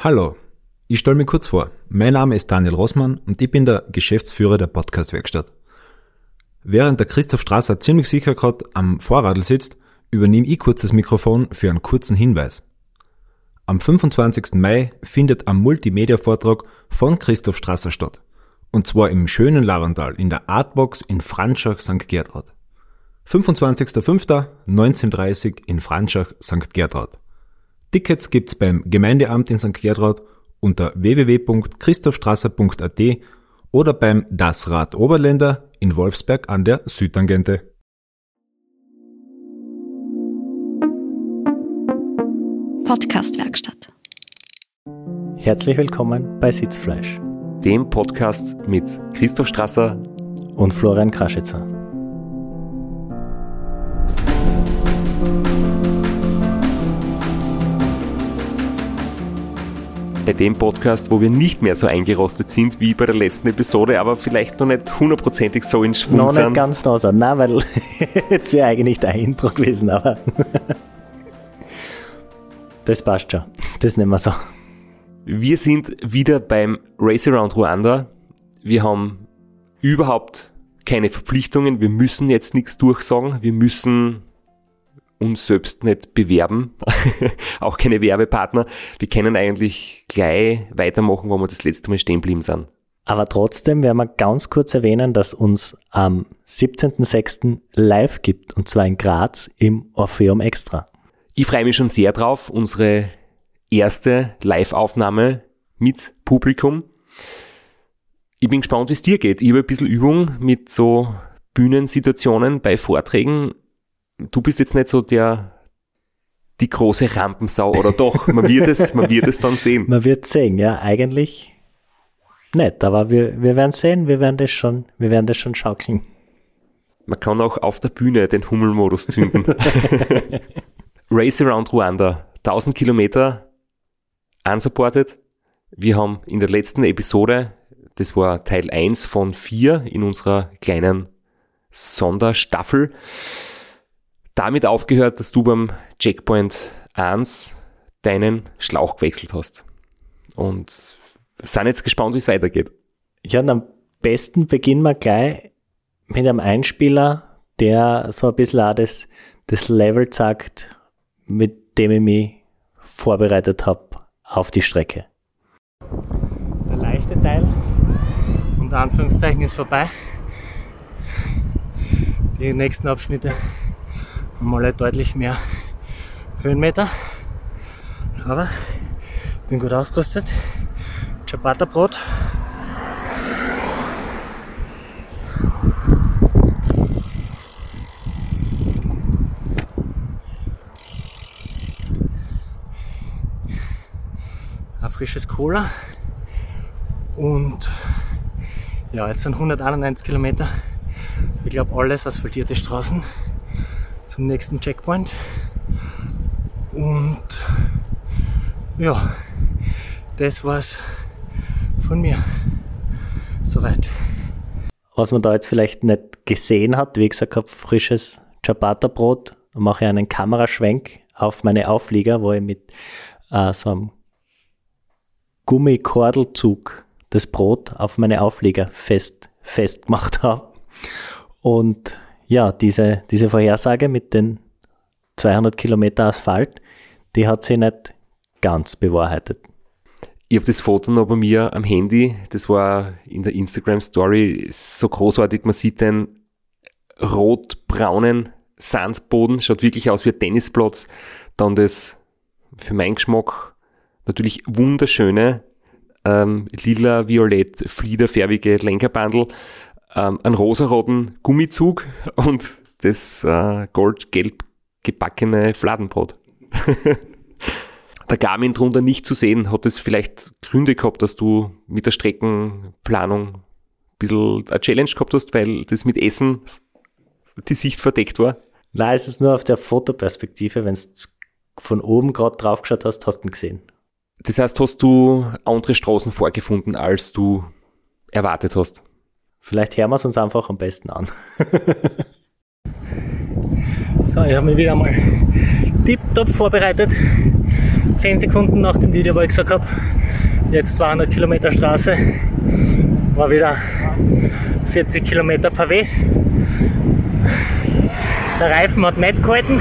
Hallo, ich stelle mich kurz vor. Mein Name ist Daniel Rossmann und ich bin der Geschäftsführer der Podcast-Werkstatt. Während der Christoph Strasser ziemlich sicher gerade am Vorradl sitzt, übernehme ich kurz das Mikrofon für einen kurzen Hinweis. Am 25. Mai findet ein Multimedia-Vortrag von Christoph Strasser statt. Und zwar im schönen Larental in der Artbox in Franschach, St. Gertraud. 25.05.19:30 Uhr in Franschach, St. Gertraud. Tickets gibt's beim Gemeindeamt in St. Gertraud unter www.christophstrasser.at oder beim Das Rad Oberländer in Wolfsberg an der Südtangente. Podcast-Werkstatt. Herzlich willkommen bei Sitzfleisch, dem Podcast mit Christoph Strasser und Florian Kraschitzer. Bei dem Podcast, wo wir nicht mehr so eingerostet sind wie bei der letzten Episode, aber vielleicht noch nicht hundertprozentig so in Schwung noch sind. Noch nicht ganz da sind, nein, weil jetzt wäre eigentlich dein Intro gewesen, aber das passt schon, das nehmen wir so. Wir sind wieder beim Race Around Ruanda. Wir haben überhaupt keine Verpflichtungen, wir müssen jetzt nichts durchsagen, wir müssen uns selbst nicht bewerben, auch keine Werbepartner. Wir können eigentlich gleich weitermachen, wo wir das letzte Mal stehen geblieben sind. Aber trotzdem werden wir ganz kurz erwähnen, dass uns am 17.06. live gibt, und zwar in Graz im Orpheum Extra. Ich freue mich schon sehr drauf, unsere erste Live-Aufnahme mit Publikum. Ich bin gespannt, wie es dir geht. Ich habe ein bisschen Übung mit so Bühnensituationen bei Vorträgen. Du bist jetzt nicht so die große Rampensau, oder doch? Man wird es dann sehen. Man wird sehen, ja, eigentlich nicht, aber wir werden sehen, wir werden das schon schaukeln. Man kann auch auf der Bühne den Hummelmodus zünden. Race Around Ruanda, 1000 Kilometer unsupported. Wir haben in der letzten Episode, das war Teil 1 von 4 in unserer kleinen Sonderstaffel, damit aufgehört, dass du beim Checkpoint 1 deinen Schlauch gewechselt hast. Und sind jetzt gespannt, wie es weitergeht. Ja, und am besten beginnen wir gleich mit einem Einspieler, der so ein bisschen auch das Level zeigt, mit dem ich mich vorbereitet habe auf die Strecke. Der leichte Teil, unter Anführungszeichen, ist vorbei. Die nächsten Abschnitte haben alle deutlich mehr Höhenmeter. Aber ich bin gut ausgerüstet. Ciabatta-Brot. Ein frisches Cola. Und ja, jetzt sind 191 Kilometer. Ich glaube, alles asphaltierte Straßen zum nächsten Checkpoint. Und ja, das war's von mir. Soweit. Was man da jetzt vielleicht nicht gesehen hat, wie gesagt, habe frisches Ciabatta-Brot und mache einen Kameraschwenk auf meine Auflieger, wo ich mit so einem Gummikordelzug das Brot auf meine Auflieger festgemacht habe. Und ja, diese Vorhersage mit den 200 Kilometer Asphalt, die hat sich nicht ganz bewahrheitet. Ich habe das Foto noch bei mir am Handy, das war in der Instagram-Story so großartig, man sieht den rot-braunen Sandboden, schaut wirklich aus wie ein Tennisplatz, dann das für meinen Geschmack natürlich wunderschöne lila-violett fliederfärbige Lenkerbandel, einen rosaroten Gummizug und das goldgelb gebackene Fladenbrot. Der Garmin drunter nicht zu sehen, hat es vielleicht Gründe gehabt, dass du mit der Streckenplanung ein bisschen eine Challenge gehabt hast, weil das mit Essen die Sicht verdeckt war? Nein, es ist nur auf der Fotoperspektive, wenn du von oben gerade drauf geschaut hast, hast du ihn gesehen. Das heißt, hast du andere Straßen vorgefunden, als du erwartet hast? Vielleicht hören wir es uns einfach am besten an. So, ich habe mich wieder mal tipptopp vorbereitet 10 Sekunden nach dem Video, wo ich gesagt habe, jetzt 200 Kilometer Straße, war wieder 40 Kilometer Pavé. Der Reifen hat nicht gehalten.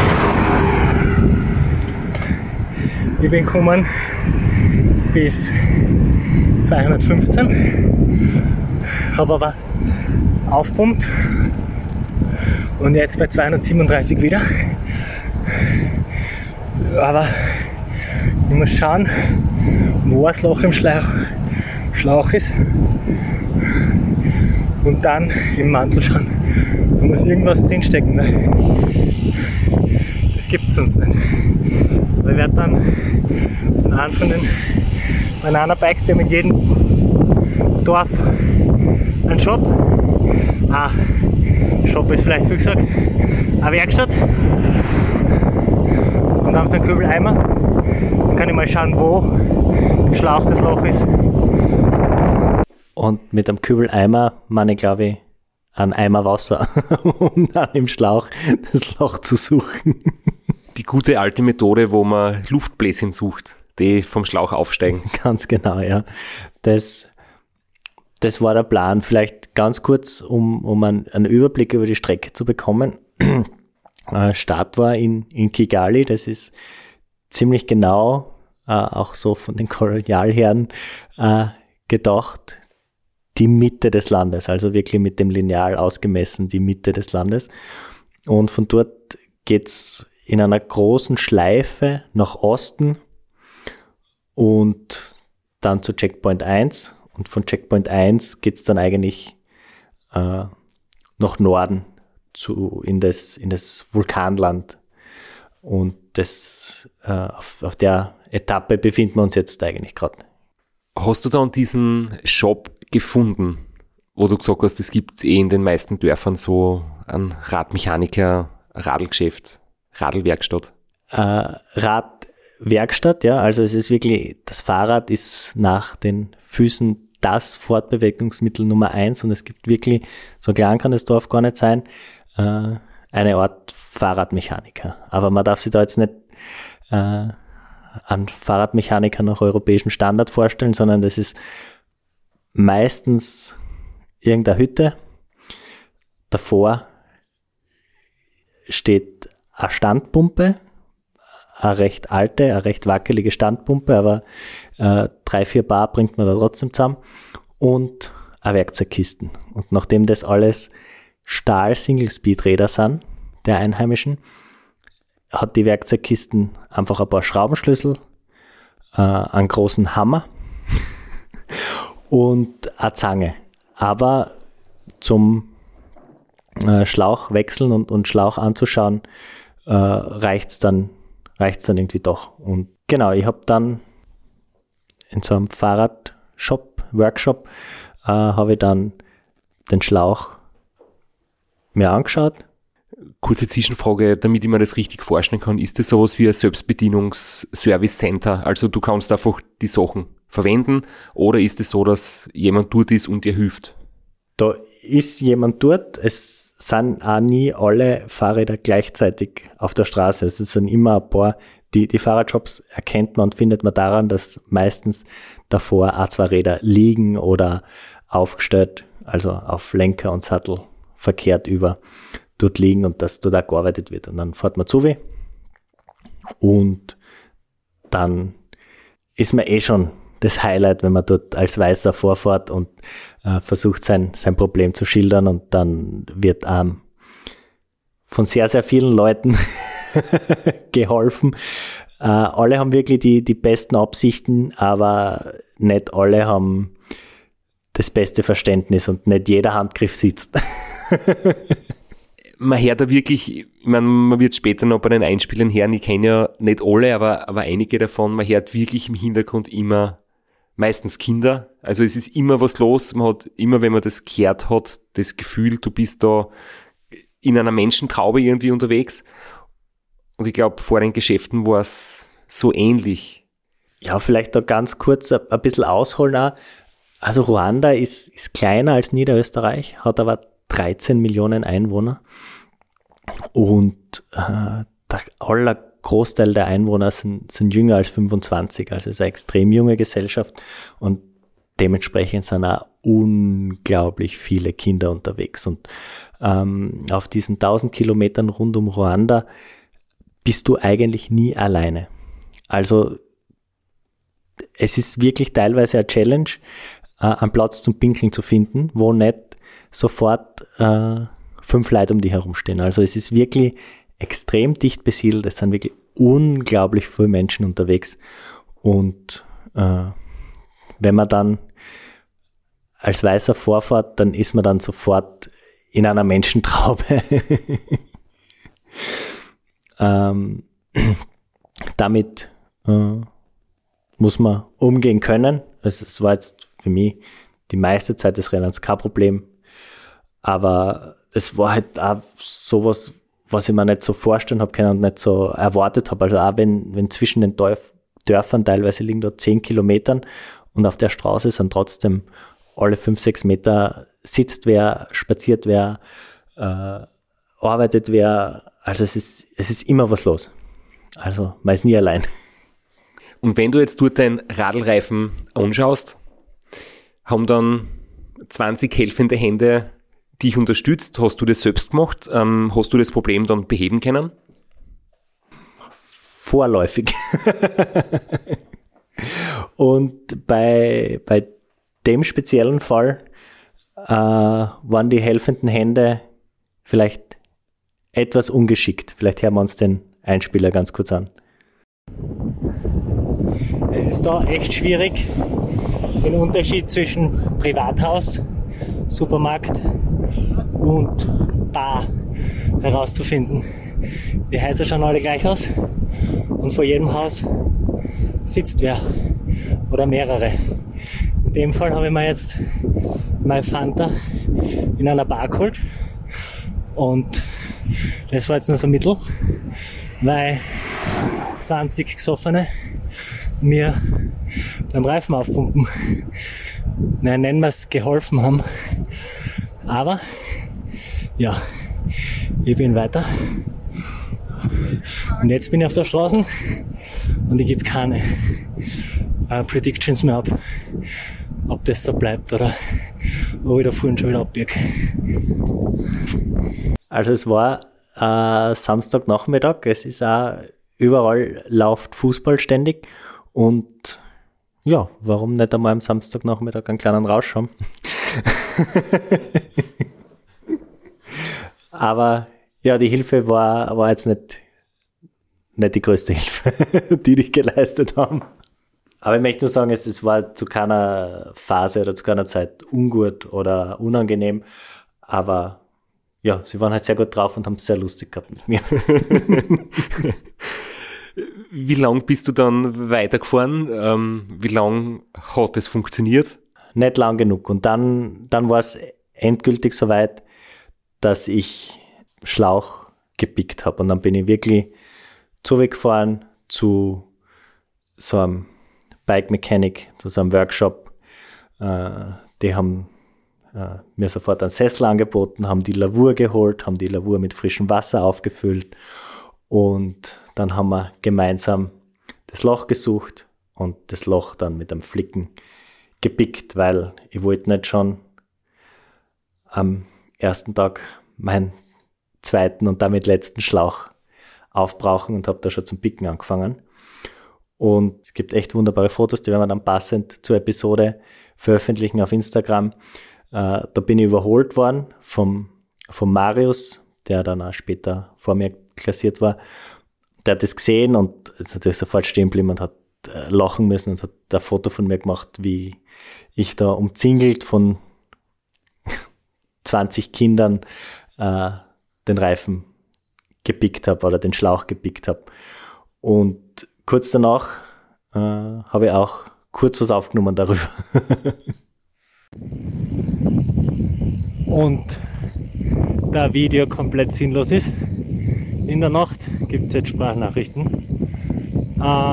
Ich bin gekommen bis 215, habe aber aufpumpt und jetzt bei 237 wieder. Aber ich muss schauen, wo das Loch im Schlauch ist und dann im Mantel schauen. Da muss irgendwas drinstecken. Ne? Das gibt es sonst nicht. Weil ich werde dann von einem von den Banana-Bikes, die haben in jedem Dorf einen Shop. Shop ist vielleicht viel gesagt. Eine Werkstatt. Und da haben sie einen Kübeleimer. Dann kann ich mal schauen, wo im Schlauch das Loch ist. Und mit einem Kübeleimer meine ich, glaube ich, einen Eimer Wasser, um dann im Schlauch das Loch zu suchen. Die gute alte Methode, wo man Luftbläschen sucht, die vom Schlauch aufsteigen. Ganz genau, ja. Das war der Plan. Vielleicht ganz kurz, um einen Überblick über die Strecke zu bekommen. Start war in Kigali, das ist ziemlich genau, auch so von den Kolonialherren gedacht, die Mitte des Landes, also wirklich mit dem Lineal ausgemessen die Mitte des Landes. Und von dort geht's in einer großen Schleife nach Osten und dann zu Checkpoint 1. Und von Checkpoint 1 geht's dann eigentlich nach Norden in das Vulkanland. Und auf der Etappe befinden wir uns jetzt eigentlich gerade. Hast du dann diesen Shop gefunden, wo du gesagt hast, es gibt in den meisten Dörfern so einen Radmechaniker, Radlgeschäft, Radlwerkstatt? Radwerkstatt, ja, also es ist wirklich, das Fahrrad ist nach den Füßen das Fortbewegungsmittel Nummer 1 und es gibt wirklich, so klein kann das Dorf gar nicht sein, eine Art Fahrradmechaniker. Aber man darf sich da jetzt nicht einen Fahrradmechaniker nach europäischem Standard vorstellen, sondern das ist meistens irgendeine Hütte. Davor steht eine Standpumpe, eine recht alte, eine recht wackelige Standpumpe, aber 3-4 Bar bringt man da trotzdem zusammen und eine Werkzeugkisten. Und nachdem das alles Stahl-Single-Speed-Räder sind, der Einheimischen, hat die Werkzeugkisten einfach ein paar Schraubenschlüssel, einen großen Hammer und eine Zange. Aber zum Schlauch wechseln und Schlauch anzuschauen, reicht's dann irgendwie doch. Und genau, ich habe dann in so einem Workshop, habe ich dann den Schlauch mir angeschaut. Kurze Zwischenfrage, damit ich mir das richtig vorstellen kann, ist das sowas wie ein Selbstbedienungs-Service-Center? Also du kannst einfach die Sachen verwenden oder ist es so, dass jemand dort ist und dir hilft? Da ist jemand dort, es sind auch nie alle Fahrräder gleichzeitig auf der Straße. Es sind immer ein paar, die Fahrradshops erkennt man und findet man daran, dass meistens davor auch 2 Räder liegen oder aufgestellt, also auf Lenker und Sattel verkehrt über, dort liegen und dass dort auch gearbeitet wird. Und dann fährt man zu und dann ist man schon das Highlight, wenn man dort als Weißer vorfährt und versucht sein Problem zu schildern und dann wird von sehr, sehr vielen Leuten geholfen. Alle haben wirklich die besten Absichten, aber nicht alle haben das beste Verständnis und nicht jeder Handgriff sitzt. Man hört da wirklich, ich meine, man wird später noch bei den Einspielern hören, ich kenne ja nicht alle, aber einige davon, man hört wirklich im Hintergrund immer meistens Kinder. Also es ist immer was los, man hat immer, wenn man das gehört hat, das Gefühl, du bist da in einer Menschentraube irgendwie unterwegs. Und ich glaube, vor den Geschäften war es so ähnlich. Ja, vielleicht da ganz kurz ein bisschen ausholen auch. Also Ruanda ist kleiner als Niederösterreich, hat aber 13 Millionen Einwohner und der Großteil der Einwohner sind jünger als 25, also es ist eine extrem junge Gesellschaft und dementsprechend sind auch unglaublich viele Kinder unterwegs. Und auf diesen 1000 Kilometern rund um Ruanda bist du eigentlich nie alleine. Also es ist wirklich teilweise eine Challenge, einen Platz zum Pinkeln zu finden, wo nicht sofort 5 Leute um dich herumstehen. Also es ist wirklich extrem dicht besiedelt, es sind wirklich unglaublich viele Menschen unterwegs und wenn man dann als Weißer vorfährt, dann ist man dann sofort in einer Menschentraube. Damit muss man umgehen können. Also es war jetzt für mich die meiste Zeit des Rennens kein Problem, aber es war halt auch sowas, was ich mir nicht so vorstellen habe können und nicht so erwartet habe. Also auch wenn zwischen den Dörfern teilweise liegen da 10 Kilometern und auf der Straße sind trotzdem alle 5-6 Meter sitzt wer, spaziert wer, arbeitet wer. Also es ist immer was los. Also man ist nie allein. Und wenn du jetzt dort deinen Radlreifen anschaust, haben dann 20 helfende Hände dich unterstützt. Hast du das selbst gemacht? Hast du das Problem dann beheben können? Vorläufig. Und bei dem speziellen Fall waren die helfenden Hände vielleicht etwas ungeschickt. Vielleicht hören wir uns den Einspieler ganz kurz an. Es ist da echt schwierig, den Unterschied zwischen Privathaus, Supermarkt und Bar herauszufinden. Die Häuser schauen alle gleich aus und vor jedem Haus sitzt wer oder mehrere. In dem Fall habe ich mir jetzt mein Fanta in einer Bar geholt und das war jetzt nur so mittel, weil 20 Gesoffene mir beim Reifen aufpumpen, nennen wir es, geholfen haben. Aber ja, ich bin weiter und jetzt bin ich auf der Straße und ich gebe keine Predictions mehr ab, ob das so bleibt oder ob ich da vorhin schon wieder abbiege. Also es war Samstagnachmittag, es ist auch überall läuft Fußball ständig und ja, warum nicht einmal am Samstagnachmittag einen kleinen Rausch haben? Aber ja, die Hilfe war jetzt nicht die größte Hilfe, die geleistet haben. Aber ich möchte nur sagen, es war zu keiner Phase oder zu keiner Zeit ungut oder unangenehm, aber ja, sie waren halt sehr gut drauf und haben es sehr lustig gehabt mit mir. Wie lang bist du dann weitergefahren? Wie lang hat es funktioniert? Nicht lang genug. Und dann war es endgültig soweit, dass ich Schlauch gepickt habe. Und dann bin ich wirklich zurückgefahren zu so einem Bike Mechanic, zu so einem Workshop. Die haben mir sofort einen Sessel angeboten, haben die Lavur geholt, haben die Lavur mit frischem Wasser aufgefüllt und dann haben wir gemeinsam das Loch gesucht und das Loch dann mit einem Flicken gepickt, weil ich wollte nicht schon am ersten Tag meinen zweiten und damit letzten Schlauch aufbrauchen und habe da schon zum Picken angefangen. Und es gibt echt wunderbare Fotos, die werden wir dann passend zur Episode veröffentlichen auf Instagram. Da bin ich überholt worden vom Marius, der dann auch später vor mir klassiert war. Der hat das gesehen und ist natürlich sofort stehen geblieben und hat lachen müssen und hat ein Foto von mir gemacht, wie ich da umzingelt von 20 Kindern den Reifen gepickt habe oder den Schlauch gepickt habe. Und kurz danach habe ich auch kurz was aufgenommen darüber. Und da Video komplett sinnlos ist, in der Nacht gibt es jetzt Sprachnachrichten.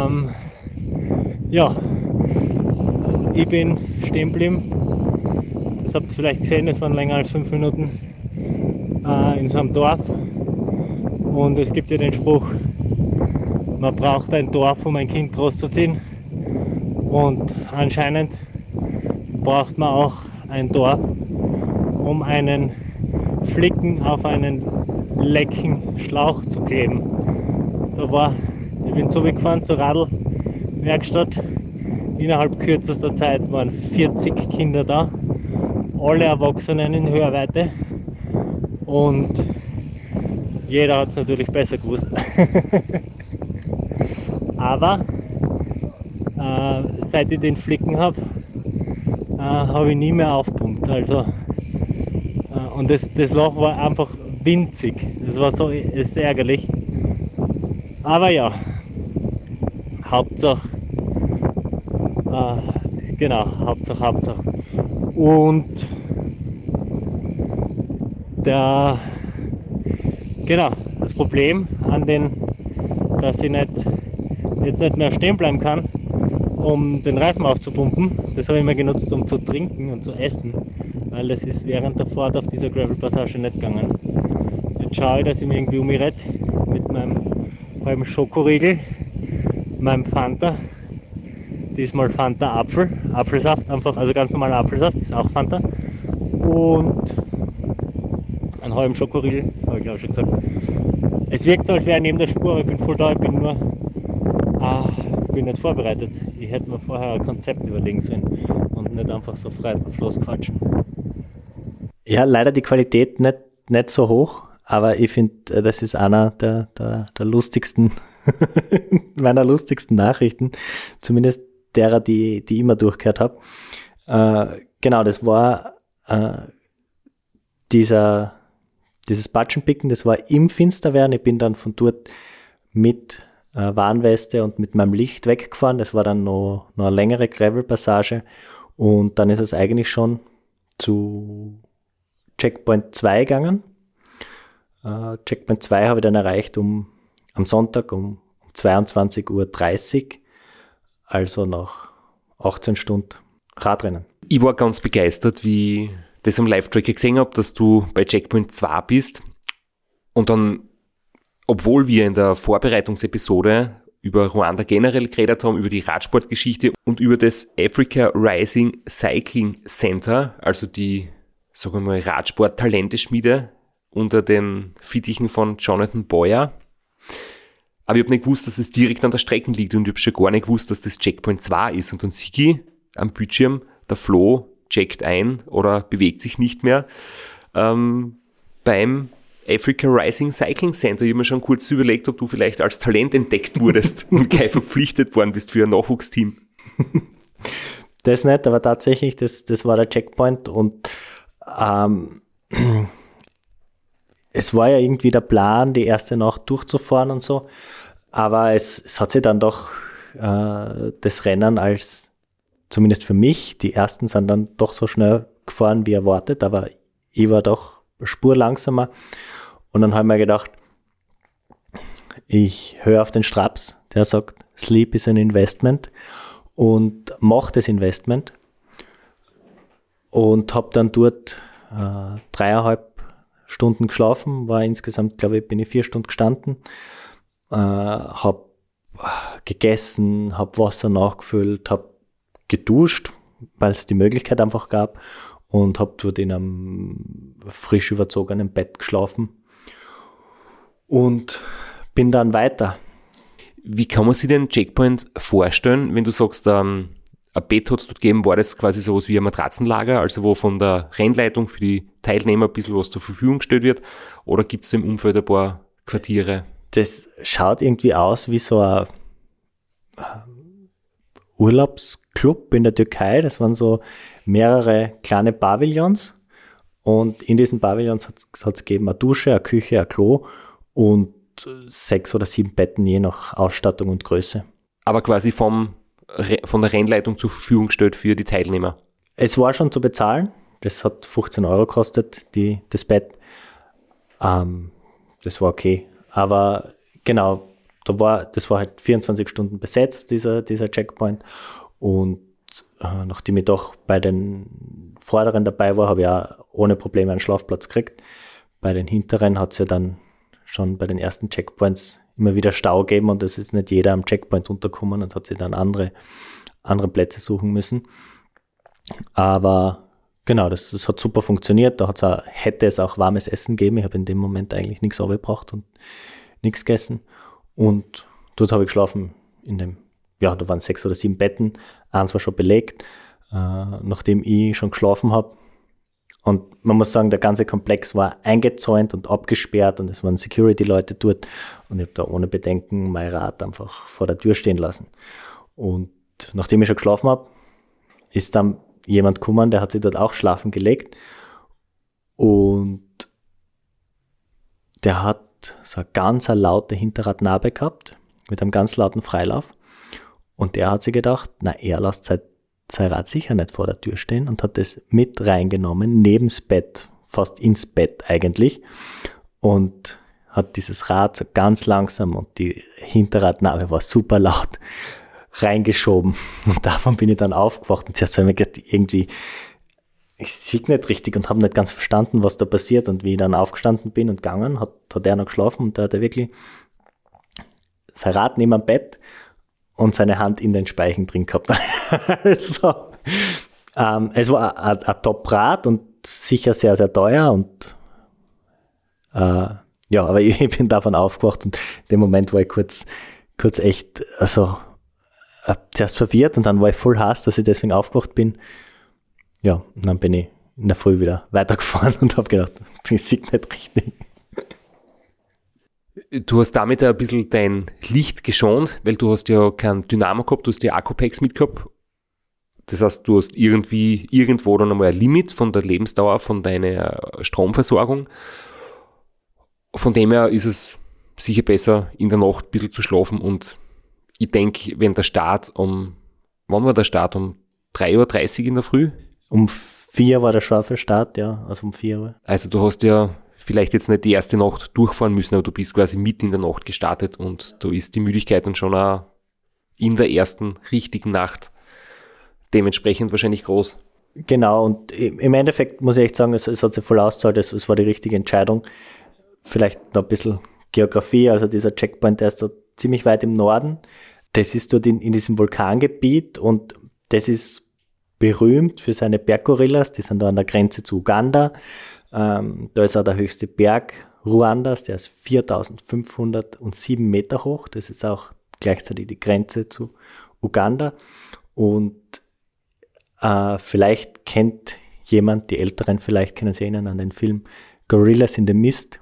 Ja, ich bin stehen geblieben. Das habt ihr vielleicht gesehen, es waren länger als 5 Minuten in so einem Dorf. Und es gibt ja den Spruch, man braucht ein Dorf, um ein Kind großzuziehen. Und anscheinend braucht man auch ein Dorf, um einen Flicken auf einen lecken Schlauch zu kleben. Ich bin zurückgefahren zur Radlwerkstatt. Innerhalb kürzester Zeit waren 40 Kinder da, alle Erwachsenen in Hörweite, und jeder hat es natürlich besser gewusst. Aber seit ich den Flicken habe ich nie mehr aufgepumpt. Also, und das Loch war einfach winzig. Das war so ist ärgerlich. Aber ja, Hauptsache. Hauptsache. Und das Problem dass ich jetzt nicht mehr stehen bleiben kann, um den Reifen aufzupumpen, das habe ich mir genutzt, um zu trinken und zu essen, weil das ist während der Fahrt auf dieser Gravel-Passage nicht gegangen. Jetzt schaue ich, dass ich mich irgendwie umrette mit meinem halben Schokoriegel, meinem Fanta, diesmal Fanta Apfelsaft, einfach, also ganz normaler Apfelsaft, ist auch Fanta, und einen halben Schokoriegel, habe ich glaube schon gesagt. Es wirkt so, als wäre ich neben der Spur, aber ich bin voll da, ich bin nicht vorbereitet. Ich hätte mir vorher ein Konzept überlegen sollen und nicht einfach so frei drauf losquatschen. Ja, leider die Qualität nicht so hoch, aber ich finde, das ist einer der lustigsten, meiner lustigsten Nachrichten, zumindest derer, die ich immer durchgehört habe. Genau, das war dieses Batschenpicken, das war im Finsterwerden. Ich bin dann von dort mit Warnweste und mit meinem Licht weggefahren. Das war dann noch eine längere Gravel-Passage, und dann ist es eigentlich schon zu Checkpoint 2 gegangen. Checkpoint 2 habe ich dann erreicht am Sonntag um 22:30 Uhr, also nach 18 Stunden Radrennen. Ich war ganz begeistert, wie ich das am Live-Tracker gesehen habe, dass du bei Checkpoint 2 bist, und dann, obwohl wir in der Vorbereitungsepisode über Ruanda generell geredet haben, über die Radsportgeschichte und über das Africa Rising Cycling Center, also die, sagen wir mal, Radsport-Talenteschmiede unter den Fittichen von Jonathan Boyer. Aber ich habe nicht gewusst, dass es direkt an der Strecke liegt, und ich habe schon gar nicht gewusst, dass das Checkpoint 2 ist. Und dann sehe ich am Bildschirm, der Flo checkt ein oder bewegt sich nicht mehr beim Africa Rising Cycling Center. Ich habe mir schon kurz überlegt, ob du vielleicht als Talent entdeckt wurdest und gleich verpflichtet worden bist für ein Nachwuchsteam. Das nicht, aber tatsächlich, das war der Checkpoint, und es war ja irgendwie der Plan, die erste Nacht durchzufahren und so, aber es hat sich dann doch das Rennen als, zumindest für mich, die ersten sind dann doch so schnell gefahren wie erwartet, aber ich war doch eine Spur langsamer, und dann habe ich mir gedacht, ich höre auf den Straps, der sagt, Sleep is an Investment, und mache das Investment, und habe dann dort 3,5 Stunden geschlafen, war insgesamt, glaube ich, bin ich 4 Stunden gestanden, habe gegessen, habe Wasser nachgefüllt, habe geduscht, weil es die Möglichkeit einfach gab, und habe dort in einem frisch überzogenen Bett geschlafen und bin dann weiter. Wie kann man sich den Checkpoint vorstellen, wenn du sagst, ein Bett hat es dort gegeben, war das quasi sowas wie ein Matratzenlager, also wo von der Rennleitung für die Teilnehmer ein bisschen was zur Verfügung gestellt wird, oder gibt es im Umfeld ein paar Quartiere? Das schaut irgendwie aus wie so ein Urlaubsclub in der Türkei. Das waren so mehrere kleine Pavillons, und in diesen Pavillons hat es gegeben eine Dusche, eine Küche, ein Klo und 6 oder 7 Betten, je nach Ausstattung und Größe. Aber quasi von der Rennleitung zur Verfügung gestellt für die Teilnehmer? Es war schon zu bezahlen. Das hat 15 Euro gekostet, das Bett. Das war okay. Aber genau, das war halt 24 Stunden besetzt, dieser Checkpoint. Und nachdem ich doch bei den Vorderen dabei war, habe ich auch ohne Probleme einen Schlafplatz gekriegt. Bei den Hinteren hat es ja dann schon bei den ersten Checkpoints immer wieder Stau gegeben und es ist nicht jeder am Checkpoint untergekommen und hat sich dann andere Plätze suchen müssen. Aber genau, das hat super funktioniert. Da hätte es auch warmes Essen gegeben. Ich habe in dem Moment eigentlich nichts gebraucht und nichts gegessen. Und dort habe ich geschlafen da waren 6 oder 7 Betten. Eins war schon belegt, nachdem ich schon geschlafen habe. Und man muss sagen, der ganze Komplex war eingezäunt und abgesperrt und es waren Security-Leute dort. Und ich habe da ohne Bedenken mein Rad einfach vor der Tür stehen lassen. Und nachdem ich schon geschlafen habe, ist dann jemand gekommen, der hat sich dort auch schlafen gelegt. Und der hat so eine ganz laute Hinterradnarbe gehabt, mit einem ganz lauten Freilauf. Und der hat sich gedacht, er lässt sein Rad sicher nicht vor der Tür stehen und hat das mit reingenommen, neben's Bett, fast ins Bett eigentlich. Und hat dieses Rad so ganz langsam und die Hinterradnarbe war super laut reingeschoben. Und davon bin ich dann aufgewacht und zuerst habe ich mir gedacht, irgendwie, ich sehe nicht richtig und habe nicht ganz verstanden, was da passiert. Und wie ich dann aufgestanden bin und gegangen, hat er noch geschlafen und da hat er wirklich sein Rad neben dem Bett und seine Hand in den Speichen drin gehabt. Also, es war ein Top-Rad und sicher sehr, sehr teuer und aber ich bin davon aufgewacht und in dem Moment war ich kurz echt, also zuerst verwirrt und dann war ich voll Hass, dass ich deswegen aufgewacht bin. Ja, und dann bin ich in der Früh wieder weitergefahren und habe gedacht, das sieht nicht richtig. Du hast damit ein bisschen dein Licht geschont, weil du hast ja kein Dynamo gehabt, du hast die Akkupacks mitgehabt. Das heißt, du hast irgendwo dann einmal ein Limit von der Lebensdauer von deiner Stromversorgung. Von dem her ist es sicher besser, in der Nacht ein bisschen zu schlafen und ich denke, wenn der Start wann war der Start? Um 3:30 Uhr in der Früh? Um 4 war der scharfe Start, ja, also um 4 Uhr. Also du hast ja vielleicht jetzt nicht die erste Nacht durchfahren müssen, aber du bist quasi mitten in der Nacht gestartet und da ist die Müdigkeit dann schon auch in der ersten richtigen Nacht dementsprechend wahrscheinlich groß. Genau, und im Endeffekt muss ich echt sagen, es hat sich voll ausgezahlt, es war die richtige Entscheidung. Vielleicht noch ein bisschen Geografie, also dieser Checkpoint, der ist da ziemlich weit im Norden. Das ist dort in diesem Vulkangebiet und das ist berühmt für seine Berggorillas, die sind da an der Grenze zu Uganda. Da ist auch der höchste Berg Ruandas, der ist 4.507 Meter hoch. Das ist auch gleichzeitig die Grenze zu Uganda. Und vielleicht kennt jemand, die Älteren vielleicht können sich erinnern an den Film Gorillas in the Mist.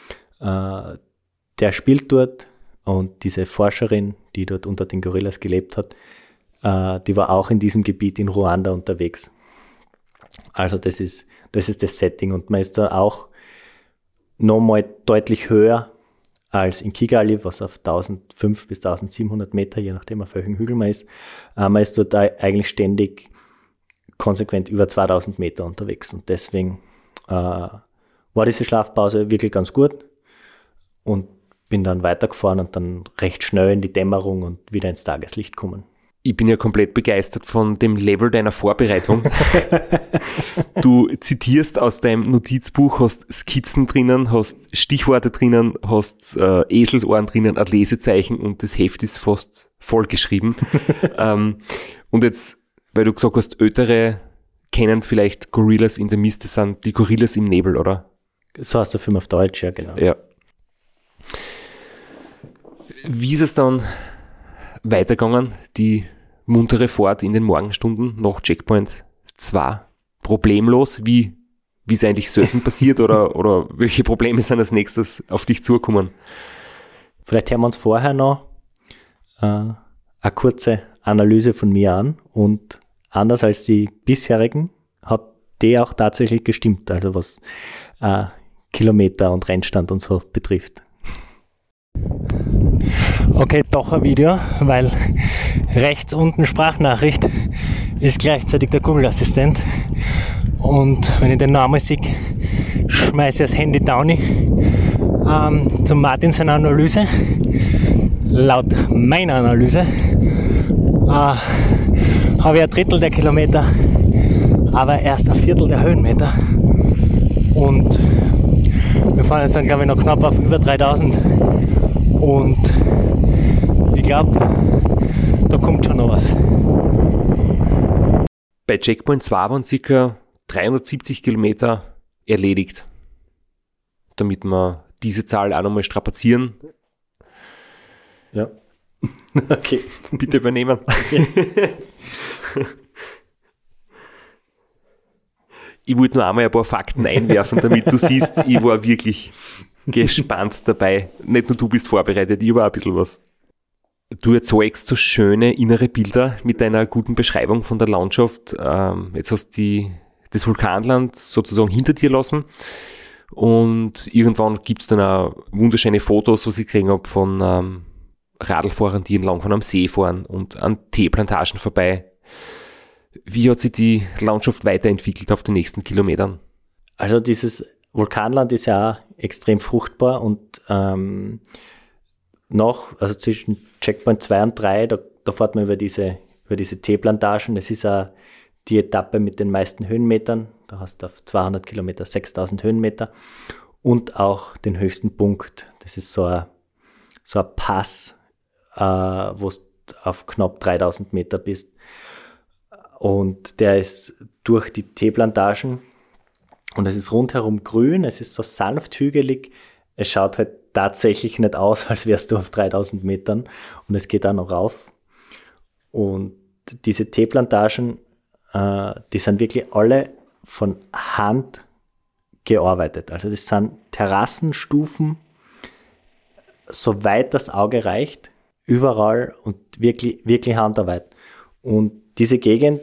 Der spielt dort und diese Forscherin, die dort unter den Gorillas gelebt hat, die war auch in diesem Gebiet in Ruanda unterwegs. Also das ist das Setting und man ist da auch nochmal deutlich höher als in Kigali, was auf 1.500 bis 1.700 Meter, je nachdem auf welchem Hügel man ist. Man ist dort eigentlich ständig konsequent über 2.000 Meter unterwegs und deswegen war diese Schlafpause wirklich ganz gut und bin dann weitergefahren und dann recht schnell in die Dämmerung und wieder ins Tageslicht kommen. Ich bin ja komplett begeistert von dem Level deiner Vorbereitung. Du zitierst aus deinem Notizbuch, hast Skizzen drinnen, hast Stichworte drinnen, hast Eselsohren drinnen, ein Lesezeichen und das Heft ist fast vollgeschrieben. Und jetzt, weil du gesagt hast, Ältere kennen vielleicht Gorillas in the Mist, das sind die Gorillas im Nebel, oder? So heißt der Film auf Deutsch, ja genau. Ja. Wie ist es dann weitergegangen, die muntere Fahrt in den Morgenstunden nach Checkpoint 2? Problemlos, wie es eigentlich selten passiert oder welche Probleme sind als nächstes auf dich zugekommen? Vielleicht hören wir uns vorher noch eine kurze Analyse von mir an und anders als die bisherigen hat die auch tatsächlich gestimmt, also was Kilometer und Rennstand und so betrifft. Okay, doch ein Video, weil rechts unten Sprachnachricht ist gleichzeitig der Google-Assistent und wenn ich den Namen sehe, schmeiße ich das Handy down. Zum Martin seiner Analyse. Laut meiner Analyse habe ich ein Drittel der Kilometer, aber erst ein Viertel der Höhenmeter und wir fahren jetzt dann glaube ich noch knapp auf über 3.000 Und ich glaube, da kommt schon noch was. Bei Checkpoint 2 waren ca. 370 Kilometer erledigt. Damit wir diese Zahl auch nochmal strapazieren. Ja. Okay. Bitte übernehmen. Ich wollte nur einmal ein paar Fakten einwerfen, damit du siehst, ich war wirklich gespannt dabei. Nicht nur du bist vorbereitet, ich war ein bisschen was. Du erzeugst so schöne innere Bilder mit deiner guten Beschreibung von der Landschaft. Jetzt hast du das Vulkanland sozusagen hinter dir lassen und irgendwann gibt es dann auch wunderschöne Fotos, was ich gesehen habe von Radlfahrern, die entlang von einem See fahren und an Teeplantagen vorbei. Wie hat sich die Landschaft weiterentwickelt auf den nächsten Kilometern? Also dieses Vulkanland ist ja auch extrem fruchtbar und also zwischen Checkpoint 2 und 3, da fährt man über diese Teeplantagen. Das ist auch die Etappe mit den meisten Höhenmetern. Da hast du auf 200 Kilometer 6000 Höhenmeter und auch den höchsten Punkt. Das ist so ein Pass, wo du auf knapp 3000 Meter bist. Und der ist durch die Teeplantagen und es ist rundherum grün, es ist so sanft hügelig. Es schaut halt tatsächlich nicht aus, als wärst du auf 3000 Metern und es geht auch noch rauf. Und diese Teeplantagen, die sind wirklich alle von Hand gearbeitet. Also das sind Terrassenstufen, soweit das Auge reicht, überall und wirklich, wirklich Handarbeit. Und diese Gegend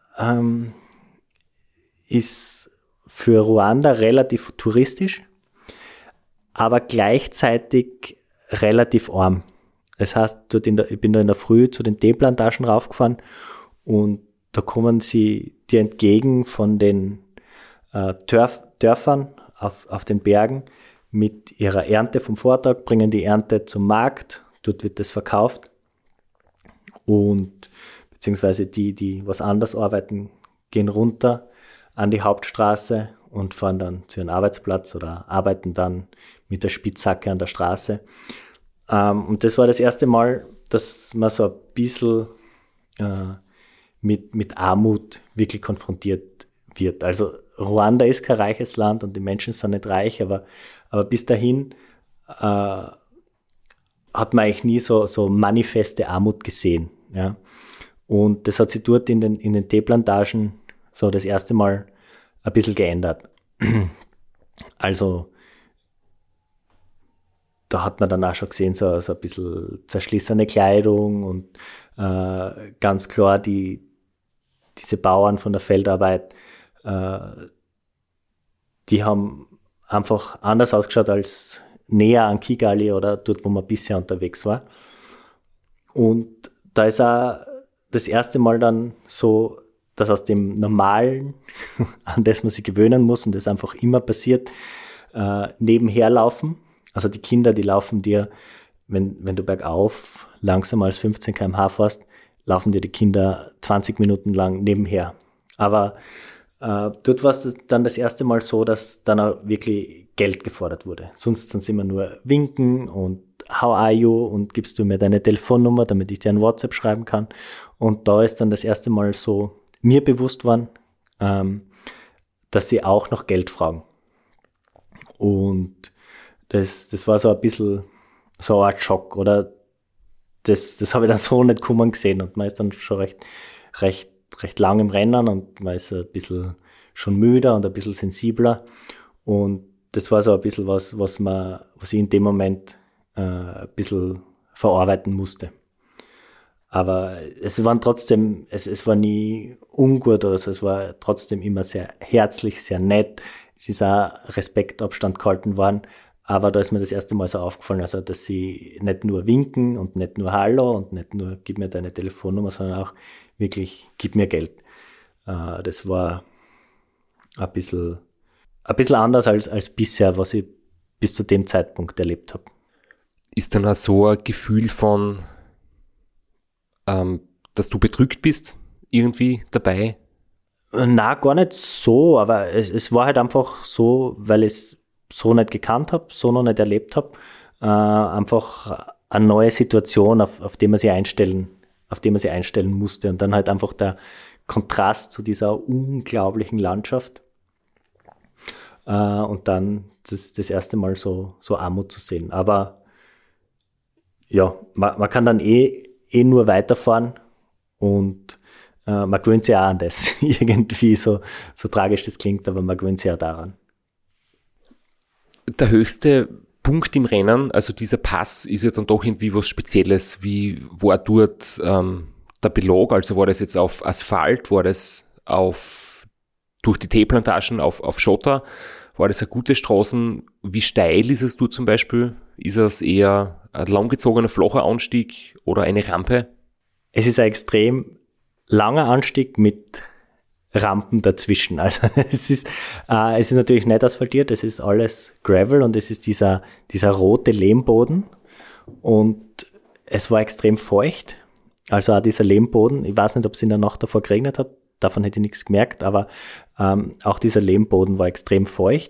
ist für Ruanda relativ touristisch, aber gleichzeitig relativ arm. Das heißt, ich bin da in der Früh zu den Teeplantagen raufgefahren und da kommen sie dir entgegen von den Dörfern auf den Bergen mit ihrer Ernte vom Vortag, bringen die Ernte zum Markt, dort wird das verkauft und beziehungsweise die was anders arbeiten, gehen runter an die Hauptstraße und fahren dann zu ihrem Arbeitsplatz oder arbeiten dann mit der Spitzhacke an der Straße. Und das war das erste Mal, dass man so ein bisschen mit Armut wirklich konfrontiert wird. Also Ruanda ist kein reiches Land und die Menschen sind nicht reich, aber bis dahin hat man eigentlich nie so manifeste Armut gesehen. Ja. Und das hat sich dort in den Teeplantagen so das erste Mal ein bisschen geändert. Also da hat man dann auch schon gesehen, so ein bisschen zerschlissene Kleidung und ganz klar diese Bauern von der Feldarbeit, die haben einfach anders ausgeschaut als näher an Kigali oder dort, wo man bisher unterwegs war. Und da ist auch das erste Mal dann so, dass aus dem Normalen, an das man sich gewöhnen muss und das einfach immer passiert, nebenher laufen. Also die Kinder, die laufen dir, wenn du bergauf langsamer als 15 km/h fährst, laufen dir die Kinder 20 Minuten lang nebenher. Aber dort war es dann das erste Mal so, dass dann auch wirklich Geld gefordert wurde. Sonst sind es immer nur winken und how are you und gibst du mir deine Telefonnummer, damit ich dir ein WhatsApp schreiben kann. Und da ist dann das erste Mal so mir bewusst worden, dass sie auch noch Geld fragen. Und das war so ein bisschen so eine Art Schock, oder das habe ich dann so nicht kommen gesehen und man ist dann schon recht lang im Rennen und man ist ein bisschen schon müder und ein bisschen sensibler und das war so ein bisschen was ich in dem Moment ein bisschen verarbeiten musste. Aber es waren trotzdem, es war nie ungut oder so, es war trotzdem immer sehr herzlich, sehr nett. Es ist auch Respektabstand gehalten worden, aber da ist mir das erste Mal so aufgefallen, also dass sie nicht nur winken und nicht nur Hallo und nicht nur gib mir deine Telefonnummer, sondern auch wirklich gib mir Geld. Das war ein bisschen anders als bisher, was ich bis zu dem Zeitpunkt erlebt habe. Ist dann auch so ein Gefühl von, dass du bedrückt bist, irgendwie dabei? Na, gar nicht so, aber es war halt einfach so, weil ich es so nicht gekannt habe, so noch nicht erlebt habe, einfach eine neue Situation, auf die man sich einstellen musste. Und dann halt einfach der Kontrast zu dieser unglaublichen Landschaft. Und dann das erste Mal so Armut zu sehen. Aber ja, man kann dann nur weiterfahren und man gewöhnt sich auch an das. Irgendwie so tragisch das klingt, aber man gewöhnt sich auch daran. Der höchste Punkt im Rennen, also dieser Pass, ist ja dann doch irgendwie was Spezielles. Wie war dort der Belag? Also war das jetzt auf Asphalt, war das durch die Teeplantagen auf Schotter? War das eine gute Straßen? Wie steil ist es dort zum Beispiel? Ist es eher ein langgezogener, flacher Anstieg oder eine Rampe? Es ist ein extrem langer Anstieg mit Rampen dazwischen. Also es ist natürlich nicht asphaltiert, es ist alles Gravel und es ist dieser rote Lehmboden und es war extrem feucht. Also auch dieser Lehmboden, ich weiß nicht, ob es in der Nacht davor geregnet hat, davon hätte ich nichts gemerkt, aber auch dieser Lehmboden war extrem feucht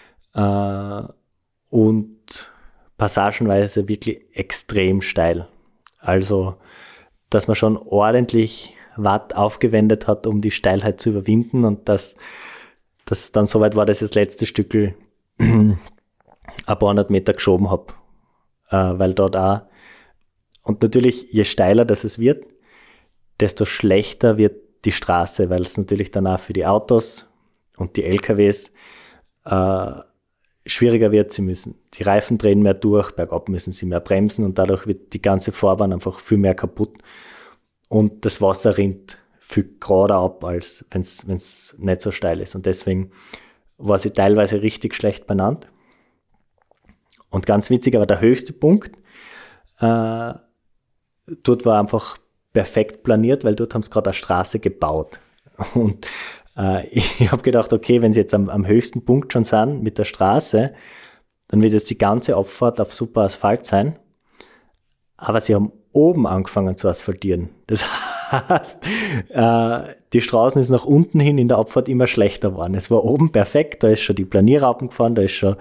und passagenweise wirklich extrem steil. Also, dass man schon ordentlich Watt aufgewendet hat, um die Steilheit zu überwinden und dass dann soweit war, dass ich das letzte Stückel ein paar hundert Meter geschoben habe, weil dort auch, und natürlich je steiler das es wird, desto schlechter wird die Straße, weil es natürlich dann auch für die Autos und die LKWs schwieriger wird. Die Reifen drehen mehr durch, bergab müssen sie mehr bremsen und dadurch wird die ganze Fahrbahn einfach viel mehr kaputt. Und das Wasser rinnt viel gerader ab, als wenn es nicht so steil ist. Und deswegen war sie teilweise richtig schlecht benannt. Und ganz witzig, aber der höchste Punkt, dort war einfach perfekt planiert, weil dort haben sie gerade eine Straße gebaut. Und ich habe gedacht, okay, wenn sie jetzt am höchsten Punkt schon sind mit der Straße, dann wird jetzt die ganze Abfahrt auf super Asphalt sein. Aber sie haben oben angefangen zu asphaltieren. Das heißt, die Straßen ist nach unten hin in der Abfahrt immer schlechter geworden. Es war oben perfekt, da ist schon die Planierraupen gefahren, da ist schon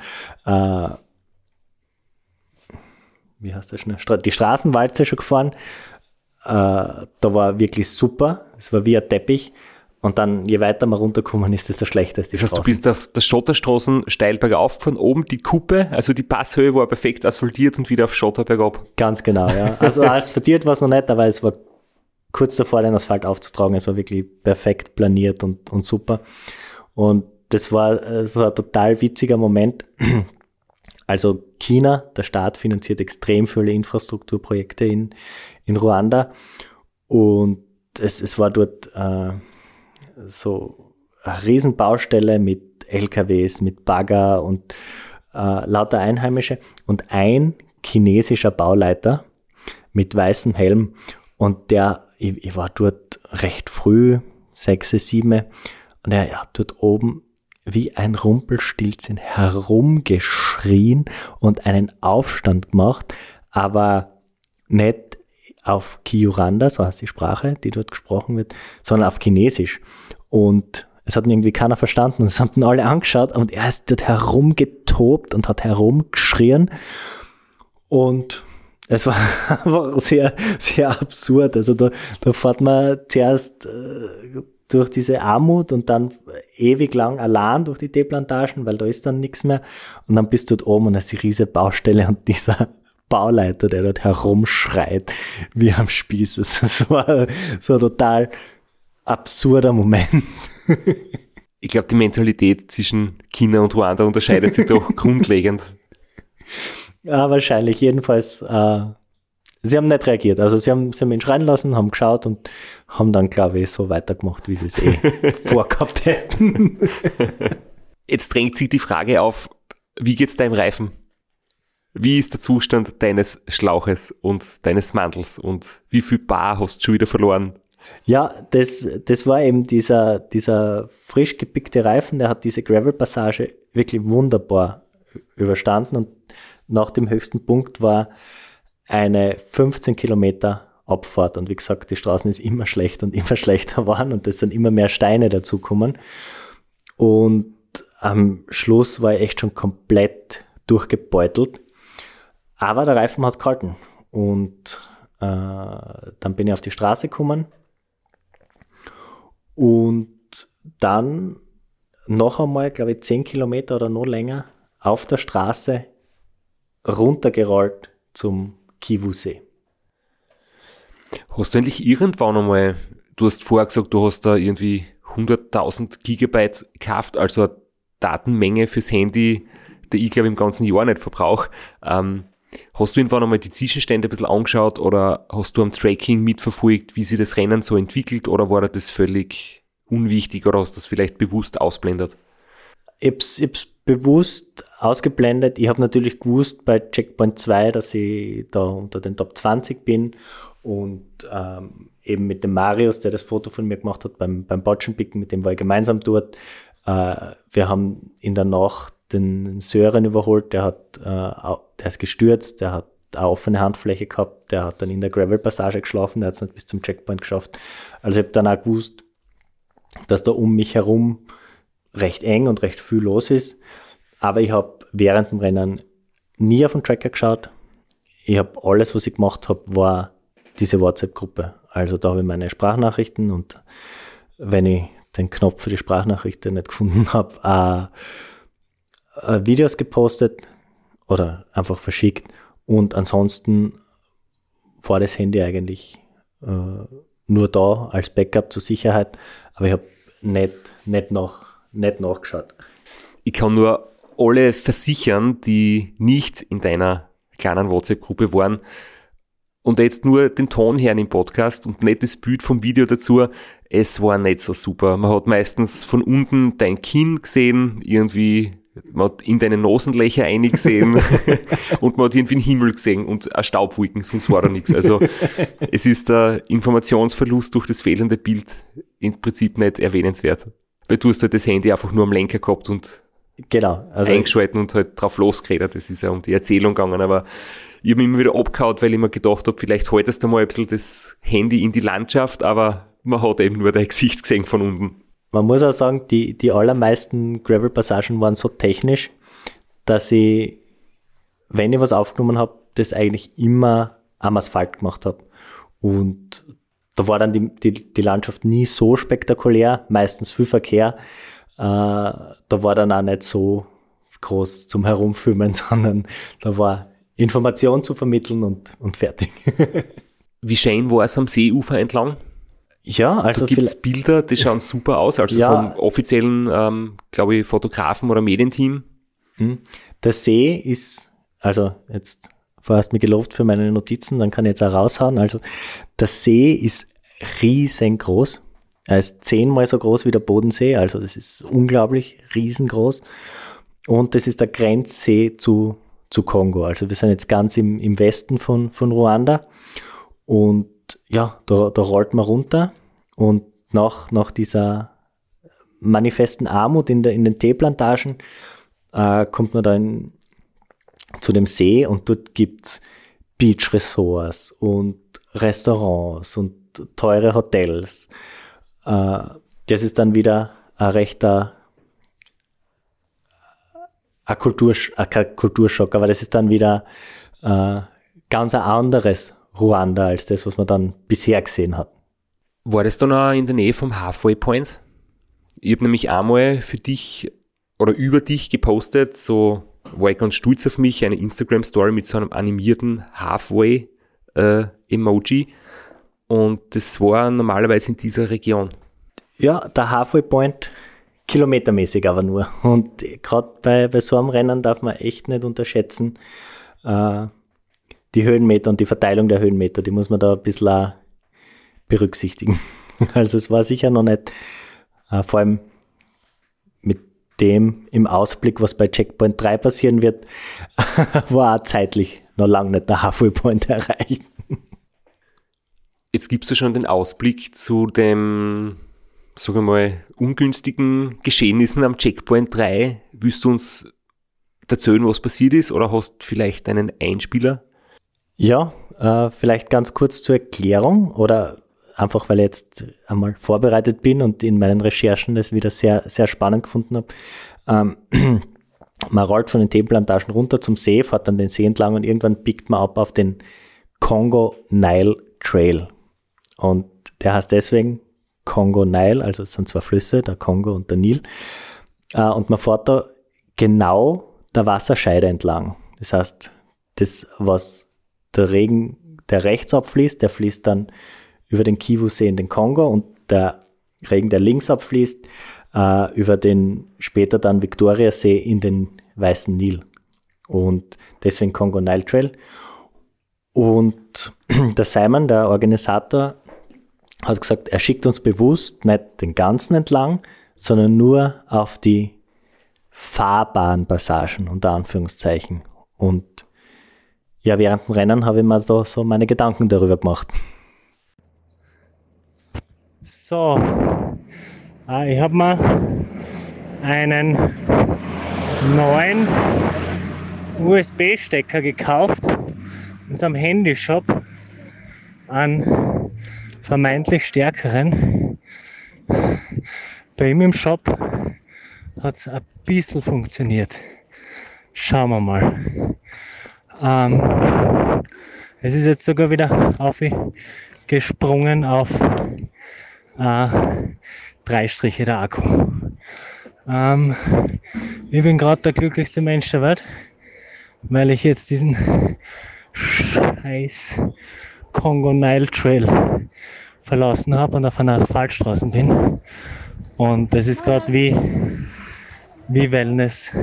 wie heißt das schnell? Die Straßenwalze schon gefahren. Da war wirklich super. Es war wie ein Teppich. Und dann, je weiter man runterkommen ist, desto schlechter ist die Straße. Das heißt, du bist auf der Schotterstraßen steil bergauf gefahren, oben die Kuppe, also die Passhöhe war perfekt asphaltiert und wieder auf Schotter bergab. Ganz genau, ja. Also asphaltiert war es noch nicht, aber es war kurz davor, den Asphalt aufzutragen. Es war wirklich perfekt planiert und super. Und das war ein total witziger Moment. Also China, der Staat finanziert extrem viele Infrastrukturprojekte in Ruanda. Und es war dort so eine Riesenbaustelle mit LKWs, mit Bagger und lauter Einheimische und ein chinesischer Bauleiter mit weißem Helm und ich war dort recht früh, 6, 7 und er hat dort oben wie ein Rumpelstilzchen herumgeschrien und einen Aufstand gemacht, aber nicht auf Kiuranda, so heißt die Sprache, die dort gesprochen wird, sondern auf Chinesisch. Und es hat irgendwie keiner verstanden und es haben alle angeschaut und er ist dort herumgetobt und hat herumgeschrien und es war einfach sehr, sehr absurd. Also da fährt man zuerst durch diese Armut und dann ewig lang allein durch die Teeplantagen, weil da ist dann nichts mehr und dann bist du dort oben und hast die riesige Baustelle und dieser Bauleiter, der dort herumschreit wie am Spieß. Das war so ein total absurder Moment. Ich glaube, die Mentalität zwischen China und Ruanda unterscheidet sich doch grundlegend. Ja, wahrscheinlich. Jedenfalls, sie haben nicht reagiert. Also sie haben ihn schreien lassen, haben geschaut und haben dann, glaube ich, so weitergemacht, wie sie es vorgehabt hätten. Jetzt drängt sich die Frage auf, wie geht's deinem Reifen? Wie ist der Zustand deines Schlauches und deines Mantels und wie viel Bar hast du schon wieder verloren? Ja, das war eben dieser frisch gepickte Reifen, der hat diese Gravel-Passage wirklich wunderbar überstanden und nach dem höchsten Punkt war eine 15 Kilometer Abfahrt und wie gesagt, die Straßen ist immer schlechter und immer schlechter geworden und es sind immer mehr Steine dazugekommen und am Schluss war ich echt schon komplett durchgebeutelt. Aber der Reifen hat gehalten. Und dann bin ich auf die Straße gekommen. Und dann noch einmal, glaube ich, 10 Kilometer oder noch länger auf der Straße runtergerollt zum Kivu-See. Hast du eigentlich irgendwann einmal, du hast vorher gesagt, du hast da irgendwie 100.000 Gigabyte gekauft, also eine Datenmenge fürs Handy, die ich glaube im ganzen Jahr nicht verbrauche. Hast du irgendwann einmal die Zwischenstände ein bisschen angeschaut oder hast du am Tracking mitverfolgt, wie sich das Rennen so entwickelt, oder war dir das völlig unwichtig oder hast du das vielleicht bewusst ausblendet? Ich hab's bewusst ausgeblendet. Ich habe natürlich gewusst bei Checkpoint 2, dass ich da unter den Top 20 bin und eben mit dem Marius, der das Foto von mir gemacht hat beim Botschenpicken, mit dem war ich gemeinsam dort. Wir haben in der Nacht den Sören überholt, der ist gestürzt, der hat eine offene Handfläche gehabt, der hat dann in der Gravel-Passage geschlafen, der hat es nicht bis zum Checkpoint geschafft. Also ich habe dann auch gewusst, dass da um mich herum recht eng und recht viel los ist, aber ich habe während dem Rennen nie auf den Tracker geschaut. Ich habe alles, was ich gemacht habe, war diese WhatsApp-Gruppe. Also da habe ich meine Sprachnachrichten und wenn ich den Knopf für die Sprachnachrichten nicht gefunden habe, Videos gepostet oder einfach verschickt, und ansonsten war das Handy eigentlich nur da als Backup zur Sicherheit, aber ich habe nicht nachgeschaut. Ich kann nur alle versichern, die nicht in deiner kleinen WhatsApp-Gruppe waren und jetzt nur den Ton hören im Podcast und nicht das Bild vom Video dazu, es war nicht so super. Man hat meistens von unten dein Kinn gesehen, irgendwie, man hat in deine Nasenlöcher eingesehen und man hat irgendwie einen Himmel gesehen und eine Staubwolken, sonst war da nichts. Also es ist der Informationsverlust durch das fehlende Bild im Prinzip nicht erwähnenswert. Weil du hast halt das Handy einfach nur am Lenker gehabt und genau, also eingeschalten und halt drauf losgeredet. Das ist ja um die Erzählung gegangen, aber ich habe mich immer wieder abgehauen, weil ich mir gedacht habe, vielleicht haltest du mal ein bisschen das Handy in die Landschaft, aber man hat eben nur dein Gesicht gesehen von unten. Man muss auch sagen, die allermeisten Gravel-Passagen waren so technisch, dass ich, wenn ich was aufgenommen habe, das eigentlich immer am Asphalt gemacht habe. Und da war dann die Landschaft nie so spektakulär, meistens viel Verkehr. Da war dann auch nicht so groß zum Herumfilmen, sondern da war Information zu vermitteln und fertig. Wie schön war es am Seeufer entlang? Ja, also da gibt es Bilder, die schauen super aus, also ja, vom offiziellen, glaube ich, Fotografen oder Medienteam. Der See ist, also jetzt vorher hast du mich gelobt für meine Notizen, dann kann ich jetzt auch raushauen. Also der See ist riesengroß. Er ist 10-mal so groß wie der Bodensee, also das ist unglaublich riesengroß. Und das ist der Grenzsee zu Kongo. Also wir sind jetzt ganz im Westen von Ruanda. Und ja, da rollt man runter. Und nach dieser manifesten Armut in den Teeplantagen kommt man dann zu dem See, und dort gibt's Beach-Resorts und Restaurants und teure Hotels. Das ist dann wieder ein rechter kein Kulturschock, aber das ist dann wieder ganz ein anderes Ruanda als das, was man dann bisher gesehen hat. War das dann auch in der Nähe vom Halfway Point? Ich habe nämlich einmal für dich oder über dich gepostet, so war ich ganz stolz auf mich, eine Instagram-Story mit so einem animierten Halfway-Emoji, und das war normalerweise in dieser Region. Ja, der Halfway Point kilometermäßig aber nur, und gerade bei so einem Rennen darf man echt nicht unterschätzen, die Höhenmeter und die Verteilung der Höhenmeter, die muss man da ein bisschen auch berücksichtigen. Also es war sicher noch nicht, vor allem mit dem im Ausblick, was bei Checkpoint 3 passieren wird, war auch zeitlich noch lange nicht der Halfway Point erreicht. Jetzt gibst du schon den Ausblick zu dem, sagen wir mal, ungünstigen Geschehnissen am Checkpoint 3. Willst du uns erzählen, was passiert ist, oder hast du vielleicht einen Einspieler? Ja, vielleicht ganz kurz zur Erklärung, oder einfach, weil ich jetzt einmal vorbereitet bin und in meinen Recherchen das wieder sehr, sehr spannend gefunden habe. Man rollt von den Teeplantagen runter zum See, fährt dann den See entlang und irgendwann biegt man ab auf den Congo Nile Trail. Und der heißt deswegen Congo Nile, also es sind zwei Flüsse, der Kongo und der Nil. Und man fährt da genau der Wasserscheide entlang. Das heißt, das, was der Regen, der rechts abfließt, der fließt dann über den Kivu-See in den Kongo und der Regen, der links abfließt, über den später dann Victoria-See in den Weißen Nil. Und deswegen Congo Nile Trail. Und der Simon, der Organisator, hat gesagt, er schickt uns bewusst nicht den ganzen entlang, sondern nur auf die fahrbaren Passagen, unter Anführungszeichen. Und ja, während dem Rennen habe ich mir da so meine Gedanken darüber gemacht. So, ich habe mir einen neuen USB-Stecker gekauft in so einem Handyshop, einen vermeintlich stärkeren. Bei ihm im Shop hat es ein bisschen funktioniert. Schauen wir mal. Es ist jetzt sogar wieder aufgesprungen auf 3 Striche der Akku. Ich bin gerade der glücklichste Mensch der Welt, weil ich jetzt diesen scheiß Congo Nile Trail verlassen habe und auf einer Asphaltstraße bin. Und das ist gerade wie Wellness.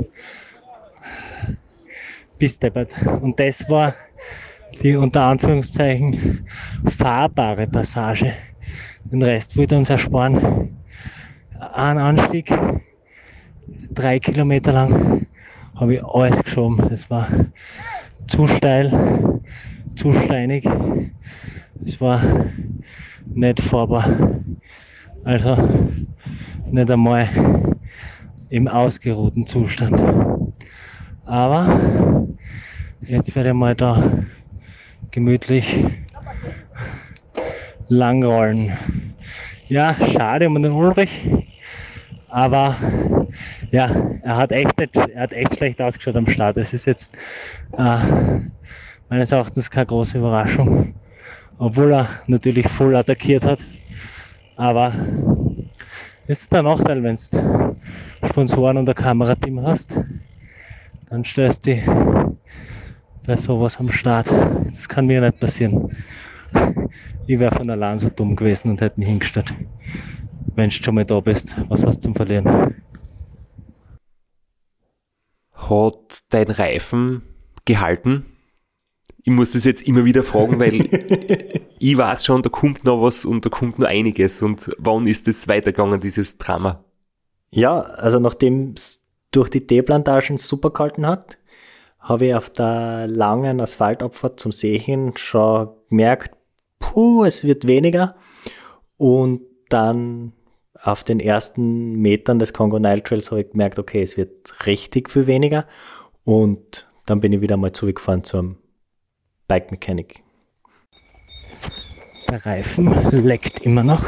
Bisteppert. Und das war die unter Anführungszeichen fahrbare Passage. Den Rest wollte uns ersparen. Ein Anstieg, 3 Kilometer lang, habe ich alles geschoben. Das war zu steil, zu steinig. Es war nicht fahrbar. Also nicht einmal im ausgeruhten Zustand. Aber jetzt werde ich mal da gemütlich langrollen. Ja, schade um den Ulrich, aber ja, er hat echt schlecht ausgeschaut am Start. Es ist jetzt meines Erachtens keine große Überraschung, obwohl er natürlich voll attackiert hat. Aber das ist der Nachteil, wenn du Sponsoren und ein Kamerateam hast, dann stellst du bei sowas am Start. Das kann mir nicht passieren. Ich wäre von allein so dumm gewesen und hätte mich hingestellt. Wenn du schon mal da bist, was hast du zum Verlieren? Hat dein Reifen gehalten? Ich muss das jetzt immer wieder fragen, weil ich weiß schon, da kommt noch was und da kommt noch einiges. Und wann ist das weitergegangen, dieses Drama? Ja, also nachdem es durch die Teeplantagen super gehalten hat, habe ich auf der langen Asphaltabfahrt zum See hin schon gemerkt, es wird weniger. Und dann auf den ersten Metern des Congo Nile Trails habe ich gemerkt, okay, es wird richtig viel weniger. Und dann bin ich wieder mal zurückgefahren zum Bike Mechanic. Der Reifen leckt immer noch.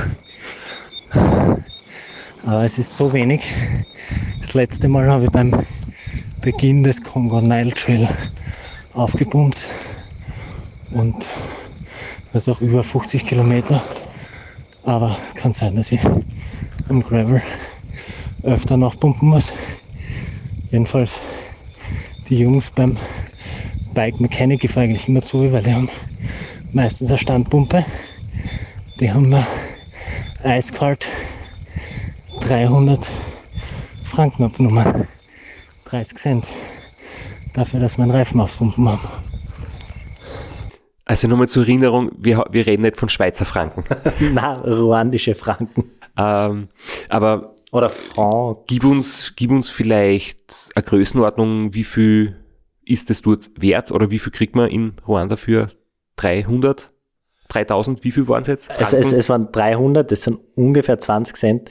Aber es ist so wenig. Das letzte Mal habe ich beim Beginn des Congo Nile Trail aufgepumpt. Und das ist auch über 50 Kilometer. Aber kann sein, dass ich am Gravel öfter noch pumpen muss. Jedenfalls die Jungs beim Bike Mechanic, ich fahre eigentlich immer zu, weil die haben meistens eine Standpumpe. Die haben mir eiskalt 300 Franken abgenommen. 30 Cent. Dafür, dass wir einen Reifen aufpumpen haben. Also nochmal zur Erinnerung, wir reden nicht von Schweizer Franken. Nein, ruandische Franken. Aber oder Franc. Gib uns vielleicht eine Größenordnung, wie viel ist es dort wert oder wie viel kriegt man in Ruanda für 300, 3000, wie viel waren es jetzt? Also es waren 300, das sind ungefähr 20 Cent.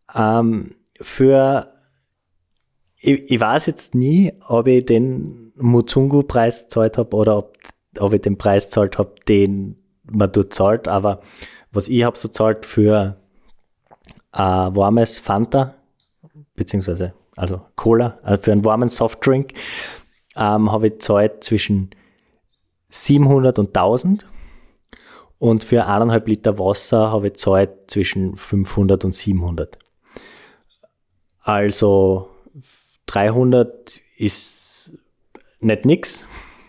Ich weiß jetzt nie, ob ich den Muzungu-Preis gezahlt habe oder ob ich den Preis gezahlt habe, den man dort zahlt, aber was ich habe so zahlt für warmes Fanta, beziehungsweise also Cola, für einen warmen Softdrink, habe ich gezahlt zwischen 700 und 1000. Und für 1,5 Liter Wasser habe ich gezahlt zwischen 500 und 700. Also 300 ist nicht nix.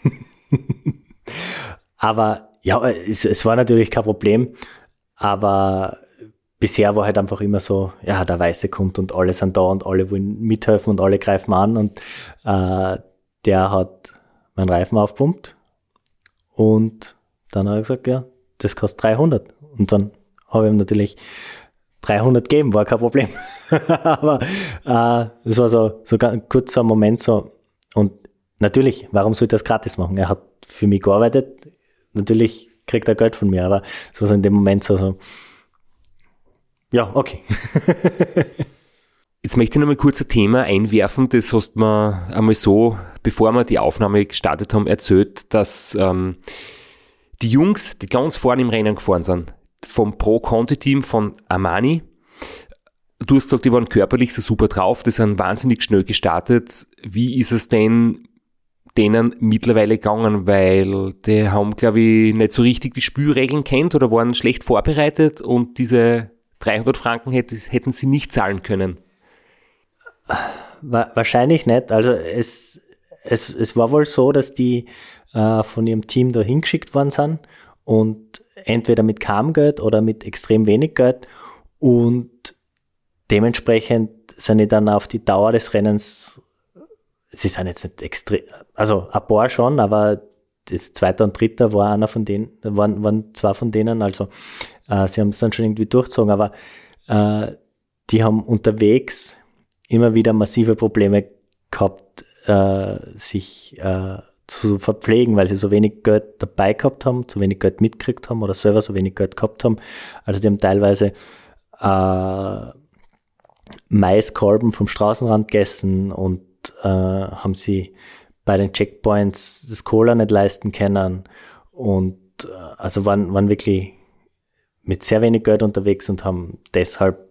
Aber ja, es war natürlich kein Problem. Aber bisher war halt einfach immer so, ja, der Weiße kommt und alle sind da und alle wollen mithelfen und alle greifen an. Und der hat meinen Reifen aufgepumpt. Und dann habe ich gesagt, ja, das kostet 300. Und dann habe ich ihm natürlich 300 gegeben, war kein Problem. Aber es war so ein kurzer Moment so. Und natürlich, warum soll ich das gratis machen? Er hat für mich gearbeitet. Natürlich kriegt er Geld von mir, aber es war so in dem Moment so ja, okay. Jetzt möchte ich noch mal kurz ein Thema einwerfen, das hast du mir einmal so, bevor wir die Aufnahme gestartet haben, erzählt, dass die Jungs, die ganz vorne im Rennen gefahren sind, vom Pro-Conti-Team von Armani, du hast gesagt, die waren körperlich so super drauf, die sind wahnsinnig schnell gestartet. Wie ist es denn denen mittlerweile gegangen? Weil die haben, glaube ich, nicht so richtig die Spielregeln kennt oder waren schlecht vorbereitet und diese 300 Franken hätten sie nicht zahlen können. Wahrscheinlich nicht. Also es war wohl so, dass die von ihrem Team da hingeschickt worden sind und entweder mit kaum Geld oder mit extrem wenig Geld und dementsprechend sind die dann auf die Dauer des Rennens, sie sind jetzt nicht extrem, also ein paar schon, aber das zweite und dritte war einer von denen, waren zwei von denen, also sie haben es dann schon irgendwie durchgezogen, aber die haben unterwegs immer wieder massive Probleme gehabt, sich zu verpflegen, weil sie so wenig Geld dabei gehabt haben, zu wenig Geld mitgekriegt haben oder selber so wenig Geld gehabt haben. Also die haben teilweise Maiskolben vom Straßenrand gegessen und haben sie bei den Checkpoints das Cola nicht leisten können und also waren wirklich mit sehr wenig Geld unterwegs und haben deshalb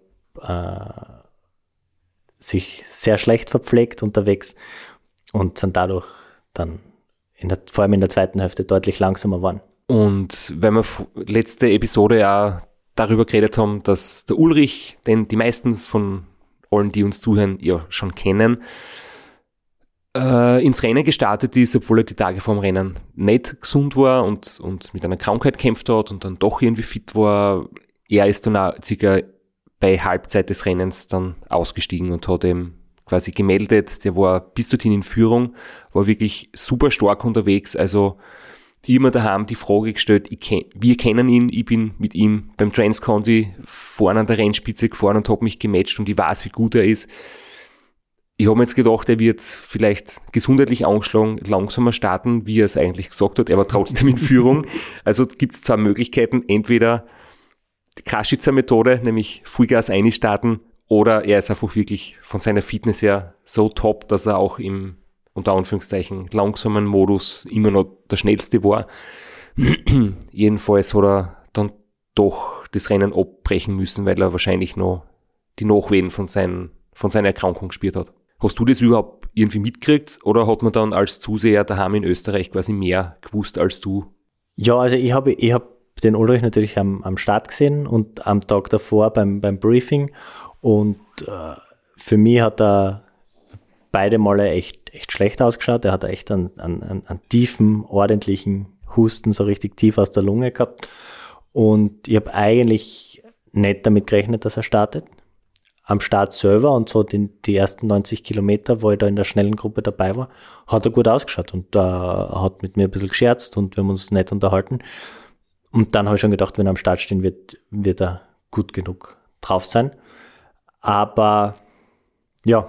sich sehr schlecht verpflegt unterwegs und sind dadurch dann vor allem in der zweiten Hälfte deutlich langsamer geworden. Und wenn wir letzte Episode ja darüber geredet haben, dass der Ulrich, den die meisten von allen, die uns zuhören, ja schon kennen, ins Rennen gestartet ist, obwohl er die Tage vor dem Rennen nicht gesund war und mit einer Krankheit kämpft hat und dann doch irgendwie fit war. Er ist dann auch circa bei Halbzeit des Rennens dann ausgestiegen und hat eben quasi gemeldet. Der war bis dorthin in Führung, war wirklich super stark unterwegs. Also immer daheim die Frage gestellt, wir kennen ihn, ich bin mit ihm beim Trans-Conti vorne an der Rennspitze gefahren und habe mich gematcht und ich weiß, wie gut er ist. Ich habe mir jetzt gedacht, er wird vielleicht gesundheitlich angeschlagen, langsamer starten, wie er es eigentlich gesagt hat. Er war trotzdem in Führung. Also gibt es zwei Möglichkeiten. Entweder die Kraschitzer Methode, nämlich Vollgas einstarten, oder er ist einfach wirklich von seiner Fitness her so top, dass er auch im, unter Anführungszeichen, langsamen Modus immer noch der Schnellste war. Jedenfalls hat er dann doch das Rennen abbrechen müssen, weil er wahrscheinlich noch die Nachwehen von seiner Erkrankung gespürt hat. Hast du das überhaupt irgendwie mitgekriegt oder hat man dann als Zuseher daheim in Österreich quasi mehr gewusst als du? Ja, also ich hab den Ulrich natürlich am Start gesehen und am Tag davor beim Briefing und für mich hat er beide Male echt schlecht ausgeschaut. Er hat echt einen tiefen, ordentlichen Husten, so richtig tief aus der Lunge gehabt und ich habe eigentlich nicht damit gerechnet, dass er startet. Am Start selber und so die ersten 90 Kilometer, wo ich da in der schnellen Gruppe dabei war, hat er gut ausgeschaut und hat mit mir ein bisschen gescherzt und wir haben uns nett unterhalten. Und dann habe ich schon gedacht, wenn er am Start stehen wird er gut genug drauf sein. Aber ja,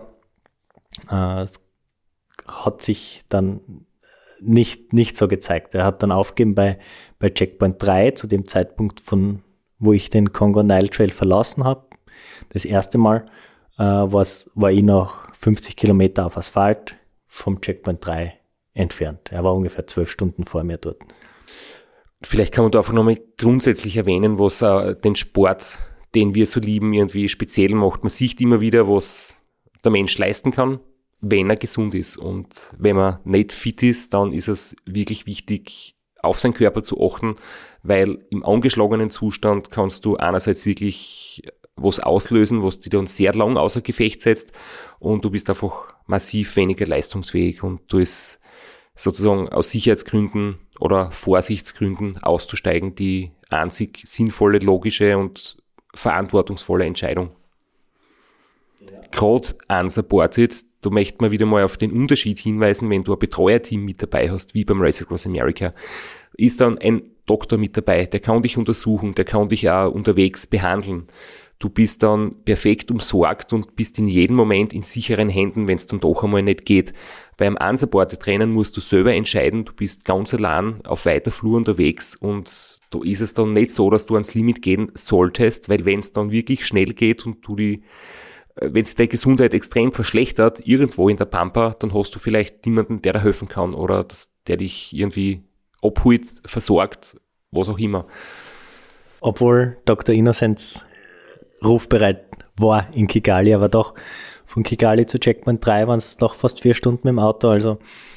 es hat sich dann nicht so gezeigt. Er hat dann aufgegeben bei Checkpoint 3, zu dem Zeitpunkt, wo ich den Congo Nile Trail verlassen habe. Das erste Mal war ich noch 50 Kilometer auf Asphalt vom Checkpoint 3 entfernt. Er war ungefähr 12 Stunden vor mir dort. Vielleicht kann man da einfach nochmal grundsätzlich erwähnen, was den Sport, den wir so lieben, irgendwie speziell macht. Man sieht immer wieder, was der Mensch leisten kann, wenn er gesund ist. Und wenn man nicht fit ist, dann ist es wirklich wichtig, auf seinen Körper zu achten, weil im angeschlagenen Zustand kannst du einerseits wirklich was auslösen, was dich dann sehr lang außer Gefecht setzt und du bist einfach massiv weniger leistungsfähig und du ist sozusagen aus Sicherheitsgründen oder Vorsichtsgründen auszusteigen die einzig sinnvolle, logische und verantwortungsvolle Entscheidung. Gerade unsupported, da möchte man wieder mal auf den Unterschied hinweisen, wenn du ein Betreuerteam mit dabei hast, wie beim Race Across America, ist dann ein Doktor mit dabei, der kann dich untersuchen, der kann dich auch unterwegs behandeln. Du bist dann perfekt umsorgt und bist in jedem Moment in sicheren Händen, wenn es dann doch einmal nicht geht. Beim unsupported Rennen musst du selber entscheiden, du bist ganz allein auf weiter Flur unterwegs und da ist es dann nicht so, dass du ans Limit gehen solltest, weil wenn es dann wirklich schnell geht und wenn sich deine Gesundheit extrem verschlechtert, irgendwo in der Pampa, dann hast du vielleicht niemanden, der dir helfen kann oder der dich irgendwie abholt, versorgt, was auch immer. Obwohl Dr. Innocence rufbereit war in Kigali, aber doch von Kigali zu Checkpoint 3 waren es doch fast 4 Stunden mit dem Auto, also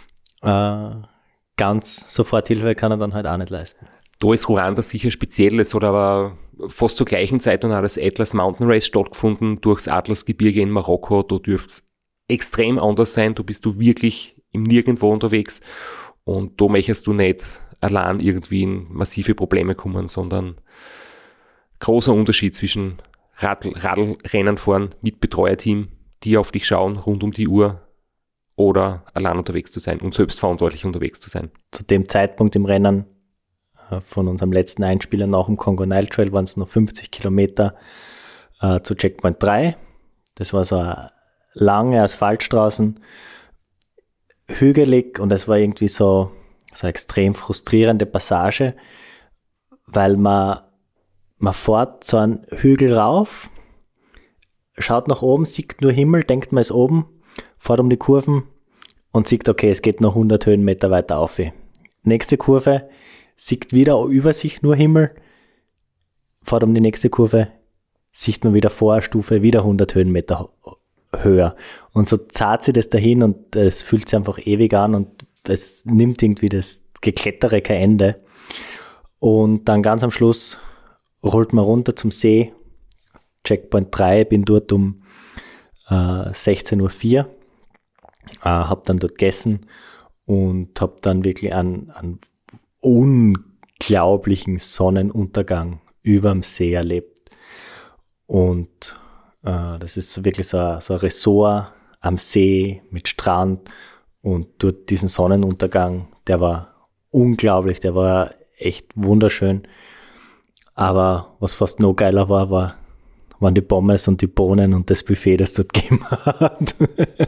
ganz Soforthilfe kann er dann halt auch nicht leisten. Da ist Ruanda sicher speziell, es hat aber fast zur gleichen Zeit dann auch das Atlas Mountain Race stattgefunden, durchs Atlasgebirge in Marokko, da dürfte es extrem anders sein, da bist du wirklich im Nirgendwo unterwegs und da möchtest du nicht allein irgendwie in massive Probleme kommen, sondern großer Unterschied zwischen Radlrennen fahren mit Betreuerteam, die auf dich schauen, rund um die Uhr oder allein unterwegs zu sein und selbstverantwortlich unterwegs zu sein. Zu dem Zeitpunkt im Rennen von unserem letzten Einspieler nach dem Congo Nile Trail waren es noch 50 Kilometer zu Checkpoint 3. Das war so eine lange Asphaltstraßen, hügelig und es war irgendwie so eine extrem frustrierende Passage, weil man fährt so einen Hügel rauf, schaut nach oben, sieht nur Himmel, denkt man ist oben, fährt um die Kurven und sieht, okay, es geht noch 100 Höhenmeter weiter auf. Nächste Kurve, sieht wieder über sich nur Himmel, fährt um die nächste Kurve, sieht man wieder vor Stufe, wieder 100 Höhenmeter höher. Und so zahlt sich das dahin und es fühlt sich einfach ewig an und es nimmt irgendwie das Geklettere kein Ende. Und dann ganz am Schluss rollt man runter zum See, Checkpoint 3, bin dort um 16.04 Uhr, habe dann dort gegessen und habe dann wirklich einen unglaublichen Sonnenuntergang überm See erlebt. Und das ist wirklich so ein Resort am See mit Strand und dort diesen Sonnenuntergang, der war unglaublich, der war echt wunderschön. Aber was fast noch geiler waren die Pommes und die Bohnen und das Buffet, das dort gegeben hat.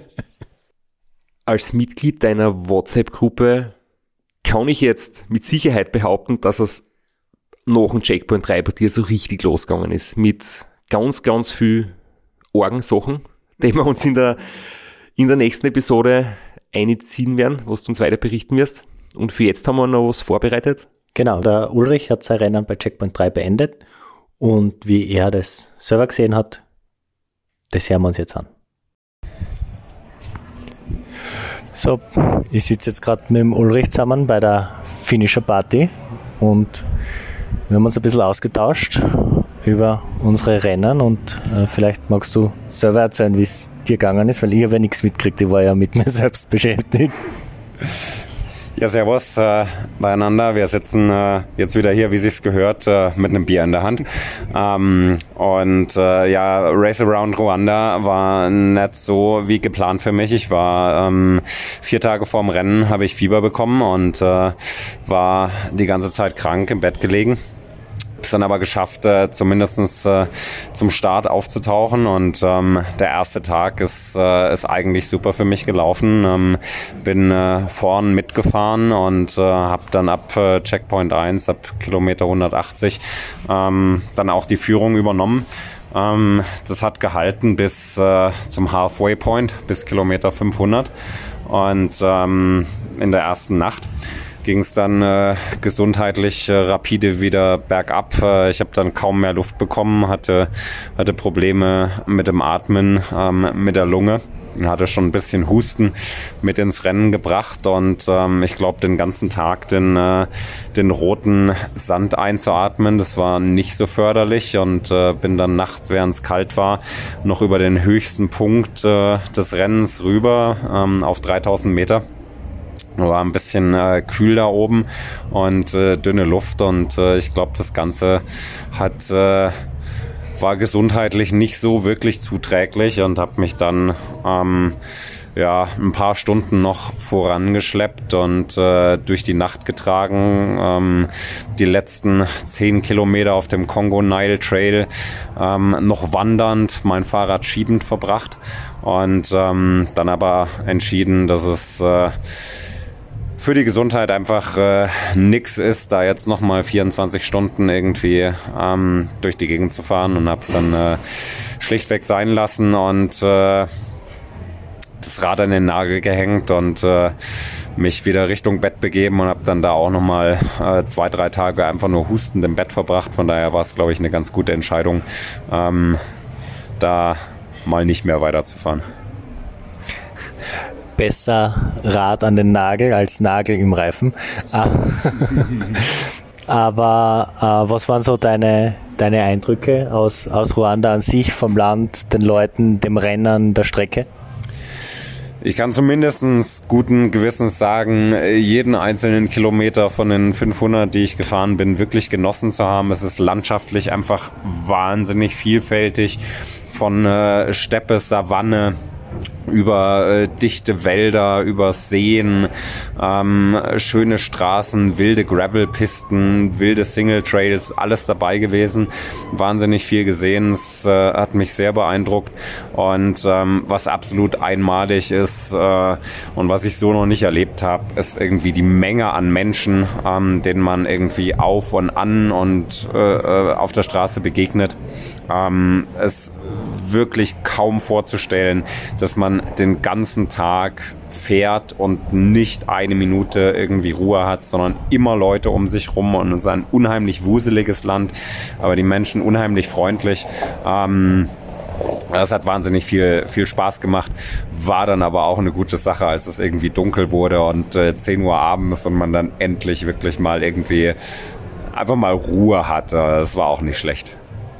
Als Mitglied deiner WhatsApp-Gruppe kann ich jetzt mit Sicherheit behaupten, dass es nach dem Checkpoint 3 bei dir so richtig losgegangen ist. Mit ganz, ganz viel Orgensachen, die wir uns in der nächsten Episode einziehen werden, was du uns weiter berichten wirst. Und für jetzt haben wir noch was vorbereitet. Genau, der Ulrich hat sein Rennen bei Checkpoint 3 beendet und wie er das selber gesehen hat, das hören wir uns jetzt an. So, ich sitze jetzt gerade mit dem Ulrich zusammen bei der Finisher Party und wir haben uns ein bisschen ausgetauscht über unsere Rennen und vielleicht magst du selber erzählen, wie es dir gegangen ist, weil ich habe ja nichts mitgekriegt, ich war ja mit mir selbst beschäftigt. Ja, servus beieinander. Wir sitzen jetzt wieder hier, wie sich's gehört, mit einem Bier in der Hand. Race Around Rwanda war nicht so wie geplant für mich. Ich war 4 Tage vorm Rennen, habe ich Fieber bekommen und war die ganze Zeit krank im Bett gelegen. Es dann aber geschafft, zumindest zum Start aufzutauchen und der erste Tag ist eigentlich super für mich gelaufen. Bin vorn mitgefahren und habe dann ab Checkpoint 1, ab Kilometer 180 dann auch die Führung übernommen. Das hat gehalten bis zum Halfway Point, bis Kilometer 500 und in der ersten Nacht. ging es dann gesundheitlich rapide wieder bergab. Ich habe dann kaum mehr Luft bekommen, hatte Probleme mit dem Atmen, mit der Lunge. Hatte schon ein bisschen Husten mit ins Rennen gebracht und ich glaube, den ganzen Tag den roten Sand einzuatmen, das war nicht so förderlich und bin dann nachts, während es kalt war, noch über den höchsten Punkt des Rennens rüber auf 3000 Meter. War ein bisschen kühl da oben und dünne Luft und ich glaube, das Ganze war gesundheitlich nicht so wirklich zuträglich und habe mich dann ein paar Stunden noch vorangeschleppt und durch die Nacht getragen. Die letzten 10 Kilometer auf dem Congo Nile Trail noch wandernd, mein Fahrrad schiebend verbracht und dann aber entschieden, dass es für die Gesundheit einfach nix ist, da jetzt nochmal 24 Stunden irgendwie durch die Gegend zu fahren und habe es dann schlichtweg sein lassen und das Rad an den Nagel gehängt und mich wieder Richtung Bett begeben und habe dann da auch nochmal 2-3 Tage einfach nur hustend im Bett verbracht. Von daher war es, glaube ich, eine ganz gute Entscheidung, da mal nicht mehr weiterzufahren. Besser Rad an den Nagel als Nagel im Reifen. Aber was waren so deine Eindrücke aus Ruanda an sich, vom Land, den Leuten, dem Rennen, der Strecke? Ich kann zumindest guten Gewissens sagen, jeden einzelnen Kilometer von den 500, die ich gefahren bin, wirklich genossen zu haben. Es ist landschaftlich einfach wahnsinnig vielfältig, von Steppe, Savanne, über dichte Wälder, über Seen, schöne Straßen, wilde Gravelpisten, wilde Single Trails, alles dabei gewesen. Wahnsinnig viel gesehen, es hat mich sehr beeindruckt und was absolut einmalig ist und was ich so noch nicht erlebt habe, ist irgendwie die Menge an Menschen, denen man irgendwie auf und an und auf der Straße begegnet. Es wirklich kaum vorzustellen, dass man den ganzen Tag fährt und nicht eine Minute irgendwie Ruhe hat, sondern immer Leute um sich rum und es ist ein unheimlich wuseliges Land, aber die Menschen unheimlich freundlich. Das hat wahnsinnig viel Spaß gemacht, war dann aber auch eine gute Sache, als es irgendwie dunkel wurde und 10 Uhr abends und man dann endlich wirklich mal irgendwie einfach mal Ruhe hatte. Das war auch nicht schlecht.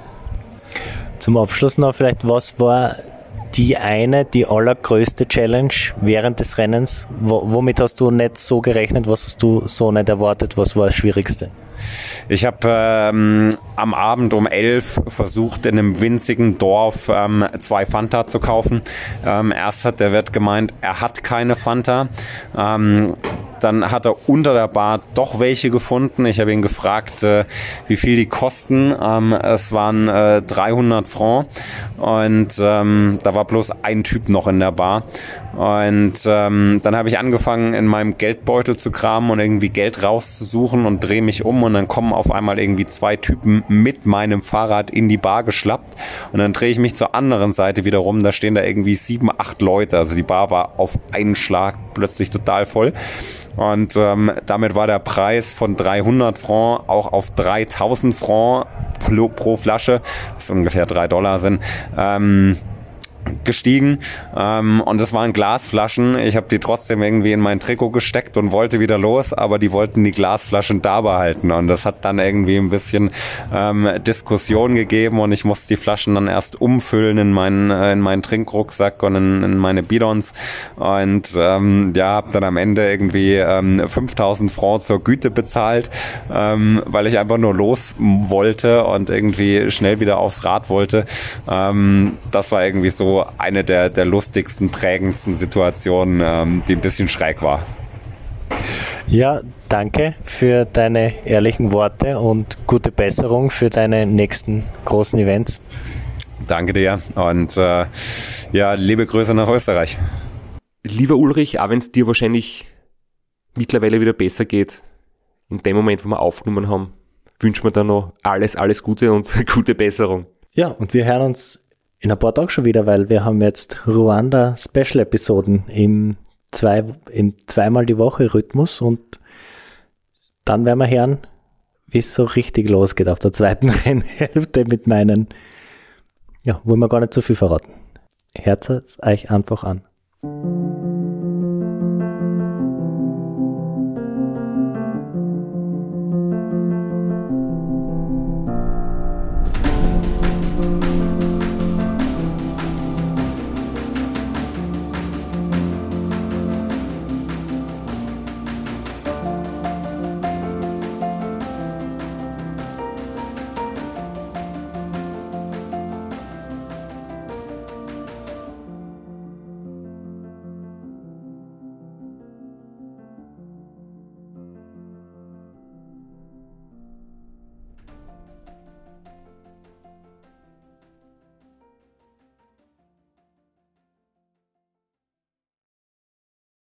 Zum Abschluss noch vielleicht, was war die allergrößte Challenge während des Rennens? Womit hast du nicht so gerechnet? Was hast du so nicht erwartet? Was war das Schwierigste? Ich habe am Abend um 11 versucht, in einem winzigen Dorf 2 Fanta zu kaufen. Erst hat der Wirt gemeint, er hat keine Fanta. Dann hat er unter der Bar doch welche gefunden. Ich habe ihn gefragt, wie viel die kosten. Es waren 300 Francs und da war bloß ein Typ noch in der Bar. Und dann habe ich angefangen, in meinem Geldbeutel zu kramen und irgendwie Geld rauszusuchen und drehe mich um und dann kommen auf einmal irgendwie 2 Typen mit meinem Fahrrad in die Bar geschlappt und dann drehe ich mich zur anderen Seite wieder rum, da stehen da irgendwie 7, 8 Leute, also die Bar war auf einen Schlag plötzlich total voll. Und damit war der Preis von 300 Francs auch auf 3000 Francs pro Flasche, was ungefähr $3 sind, gestiegen und das waren Glasflaschen. Ich habe die trotzdem irgendwie in mein Trikot gesteckt und wollte wieder los, aber die wollten die Glasflaschen da behalten und das hat dann irgendwie ein bisschen Diskussion gegeben und ich musste die Flaschen dann erst umfüllen in meinen Trinkrucksack und in meine Bidons und habe dann am Ende irgendwie 5000 Francs zur Güte bezahlt, weil ich einfach nur los wollte und irgendwie schnell wieder aufs Rad wollte. Das war irgendwie so eine der lustigsten, prägendsten Situationen, die ein bisschen schräg war. Ja, danke für deine ehrlichen Worte und gute Besserung für deine nächsten großen Events. Danke dir und liebe Grüße nach Österreich. Lieber Ulrich, auch wenn es dir wahrscheinlich mittlerweile wieder besser geht, in dem Moment, wo wir aufgenommen haben, wünschen wir dir noch alles Gute und gute Besserung. Ja, und wir hören uns in ein paar Tagen schon wieder, weil wir haben jetzt Ruanda-Special-Episoden im zweimal die Woche Rhythmus und dann werden wir hören, wie es so richtig losgeht auf der zweiten Rennhälfte mit meinen, wollen wir gar nicht so viel verraten. Hört es euch einfach an.